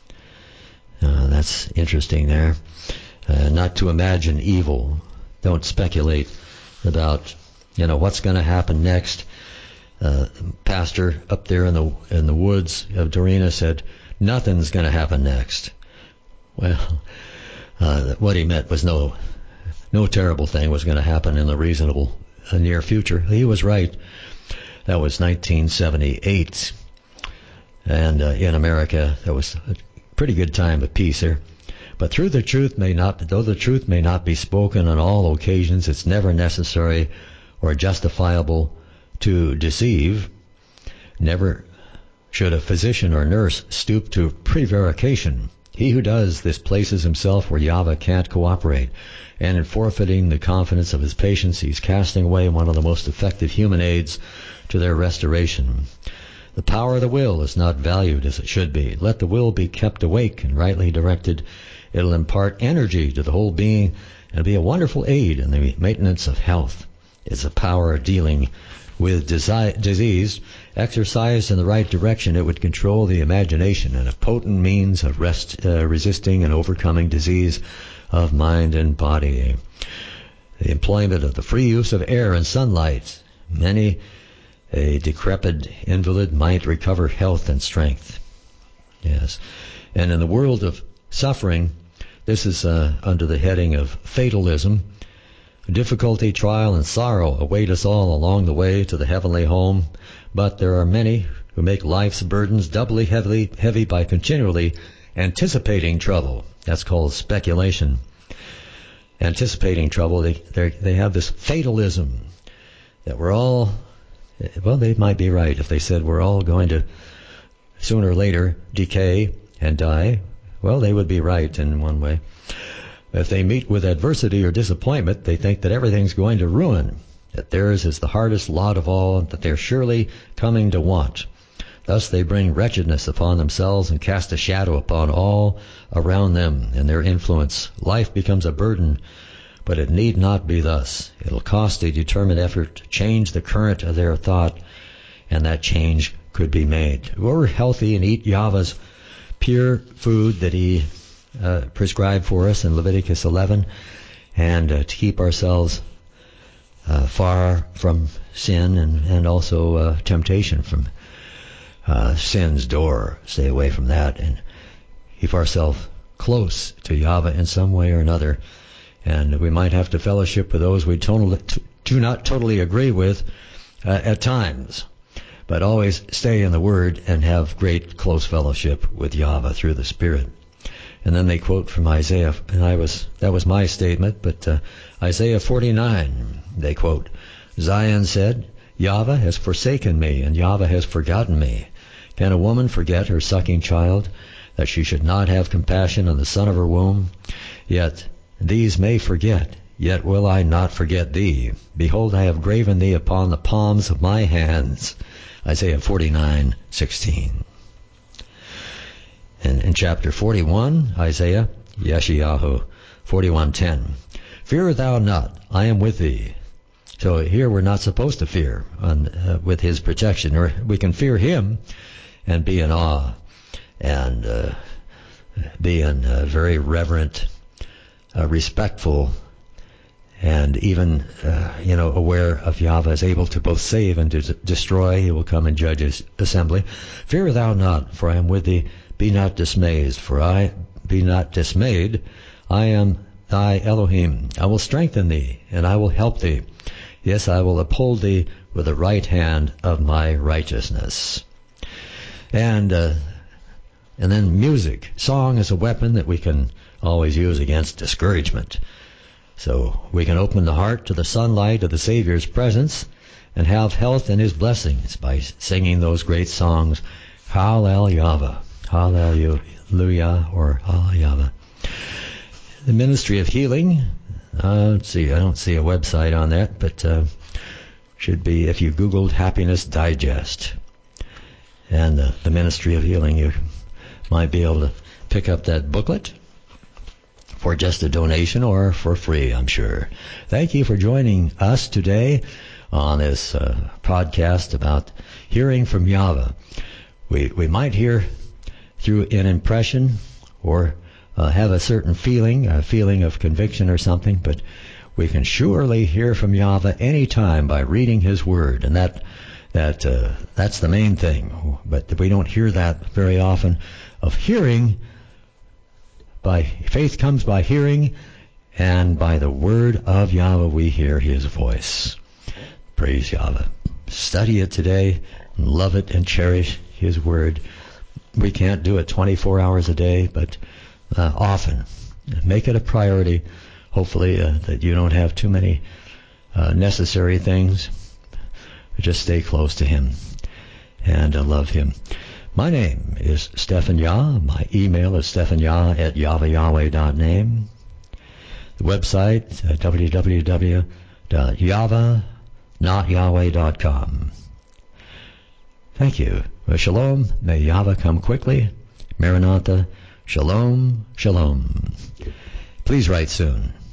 A: Uh, that's interesting there. Uh, not to imagine evil. Don't speculate about, you know, what's going to happen next. Uh, pastor up there in the in the woods of Dorena said, nothing's going to happen next. Well, uh, what he meant was no no terrible thing was going to happen in the reasonable uh, near future. He was right. That was nineteen seventy-eight. And uh, in America, that was a pretty good time of peace there. But through the truth may not, though the truth may not be spoken on all occasions, it's never necessary or justifiable to deceive. Never should a physician or nurse stoop to prevarication. He who does this places himself where Yahweh can't cooperate, and in forfeiting the confidence of his patients, he's casting away one of the most effective human aids to their restoration. The power of the will is not valued as it should be. Let the will be kept awake and rightly directed. It'll impart energy to the whole being and be a wonderful aid in the maintenance of health. It's a power of dealing with desi- disease. Exercised in the right direction, it would control the imagination and a potent means of rest, uh, resisting and overcoming disease of mind and body. The employment of the free use of air and sunlight. Many a decrepit invalid might recover health and strength. Yes. And in the world of suffering, this is uh, under the heading of fatalism. Difficulty, trial, and sorrow await us all along the way to the heavenly home, but there are many who make life's burdens doubly heavy, heavy by continually anticipating trouble. That's called speculation. Anticipating trouble, they they have this fatalism that we're all, well, they might be right if they said we're all going to sooner or later decay and die. Well, they would be right in one way. If they meet with adversity or disappointment, they think that everything's going to ruin, that theirs is the hardest lot of all, that they're surely coming to want. Thus they bring wretchedness upon themselves and cast a shadow upon all around them and their influence. Life becomes a burden, but it need not be thus. It'll cost a determined effort to change the current of their thought, and that change could be made. We're healthy and eat Yahweh's pure food that he uh, prescribed for us in Leviticus eleven, and uh, to keep ourselves uh, far from sin and, and also uh, temptation from uh, sin's door. Stay away from that and keep ourselves close to Yahweh in some way or another. And we might have to fellowship with those we totally, do not totally agree with uh, at times. But always stay in the Word and have great close fellowship with Yahweh through the Spirit. And then they quote from Isaiah, and I was that was my statement, but uh, Isaiah forty-nine, they quote, Zion said, Yahweh has forsaken me, and Yahweh has forgotten me. Can a woman forget her sucking child, that she should not have compassion on the son of her womb? Yet these may forget, yet will I not forget thee. Behold, I have graven thee upon the palms of my hands. Isaiah forty-nine sixteen. And in chapter forty-one, Isaiah, Yeshayahu forty-one ten. Fear thou not, I am with thee. So here we're not supposed to fear on, uh, with his protection. Or we can fear him and be in awe and uh, be in uh, very reverent, uh, respectful, and even, uh, you know, aware of Yahweh is able to both save and to destroy. He will come and judge his assembly. Fear thou not, for I am with thee. Be not dismayed, for I be not dismayed. I am thy Elohim. I will strengthen thee, and I will help thee. Yes, I will uphold thee with the right hand of my righteousness. And uh, and then music. Song is a weapon that we can always use against discouragement. So we can open the heart to the sunlight of the Savior's presence and have health in his blessings by singing those great songs, Hallelujah, Hallelujah, or Hallelujah. The Ministry of Healing, uh, let's see, I don't see a website on that, but uh, should be, if you Googled Happiness Digest and uh, the Ministry of Healing, you might be able to pick up that booklet for just a donation or for free, I'm sure. Thank you for joining us today on this uh, podcast about hearing from Yahweh. We we might hear through an impression or uh, have a certain feeling, a feeling of conviction or something, but we can surely hear from Yahweh any time by reading His Word, and that that uh, that's the main thing. But we don't hear that very often. Of hearing, by faith comes by hearing, and by the word of Yahweh we hear His voice. Praise Yahweh. Study it today, love it, and cherish His Word. We can't do it twenty-four hours a day, but uh, often. Make it a priority. Hopefully uh, that you don't have too many uh, necessary things. Just stay close to Him and uh, love Him. My name is Stephan Yah. My email is stephanyah at yahweh dot name. The website, uh, w w w dot yahweh not yahweh dot com. Thank you. Well, shalom. May Yahweh come quickly. Maranatha. Shalom. Shalom. Please write soon.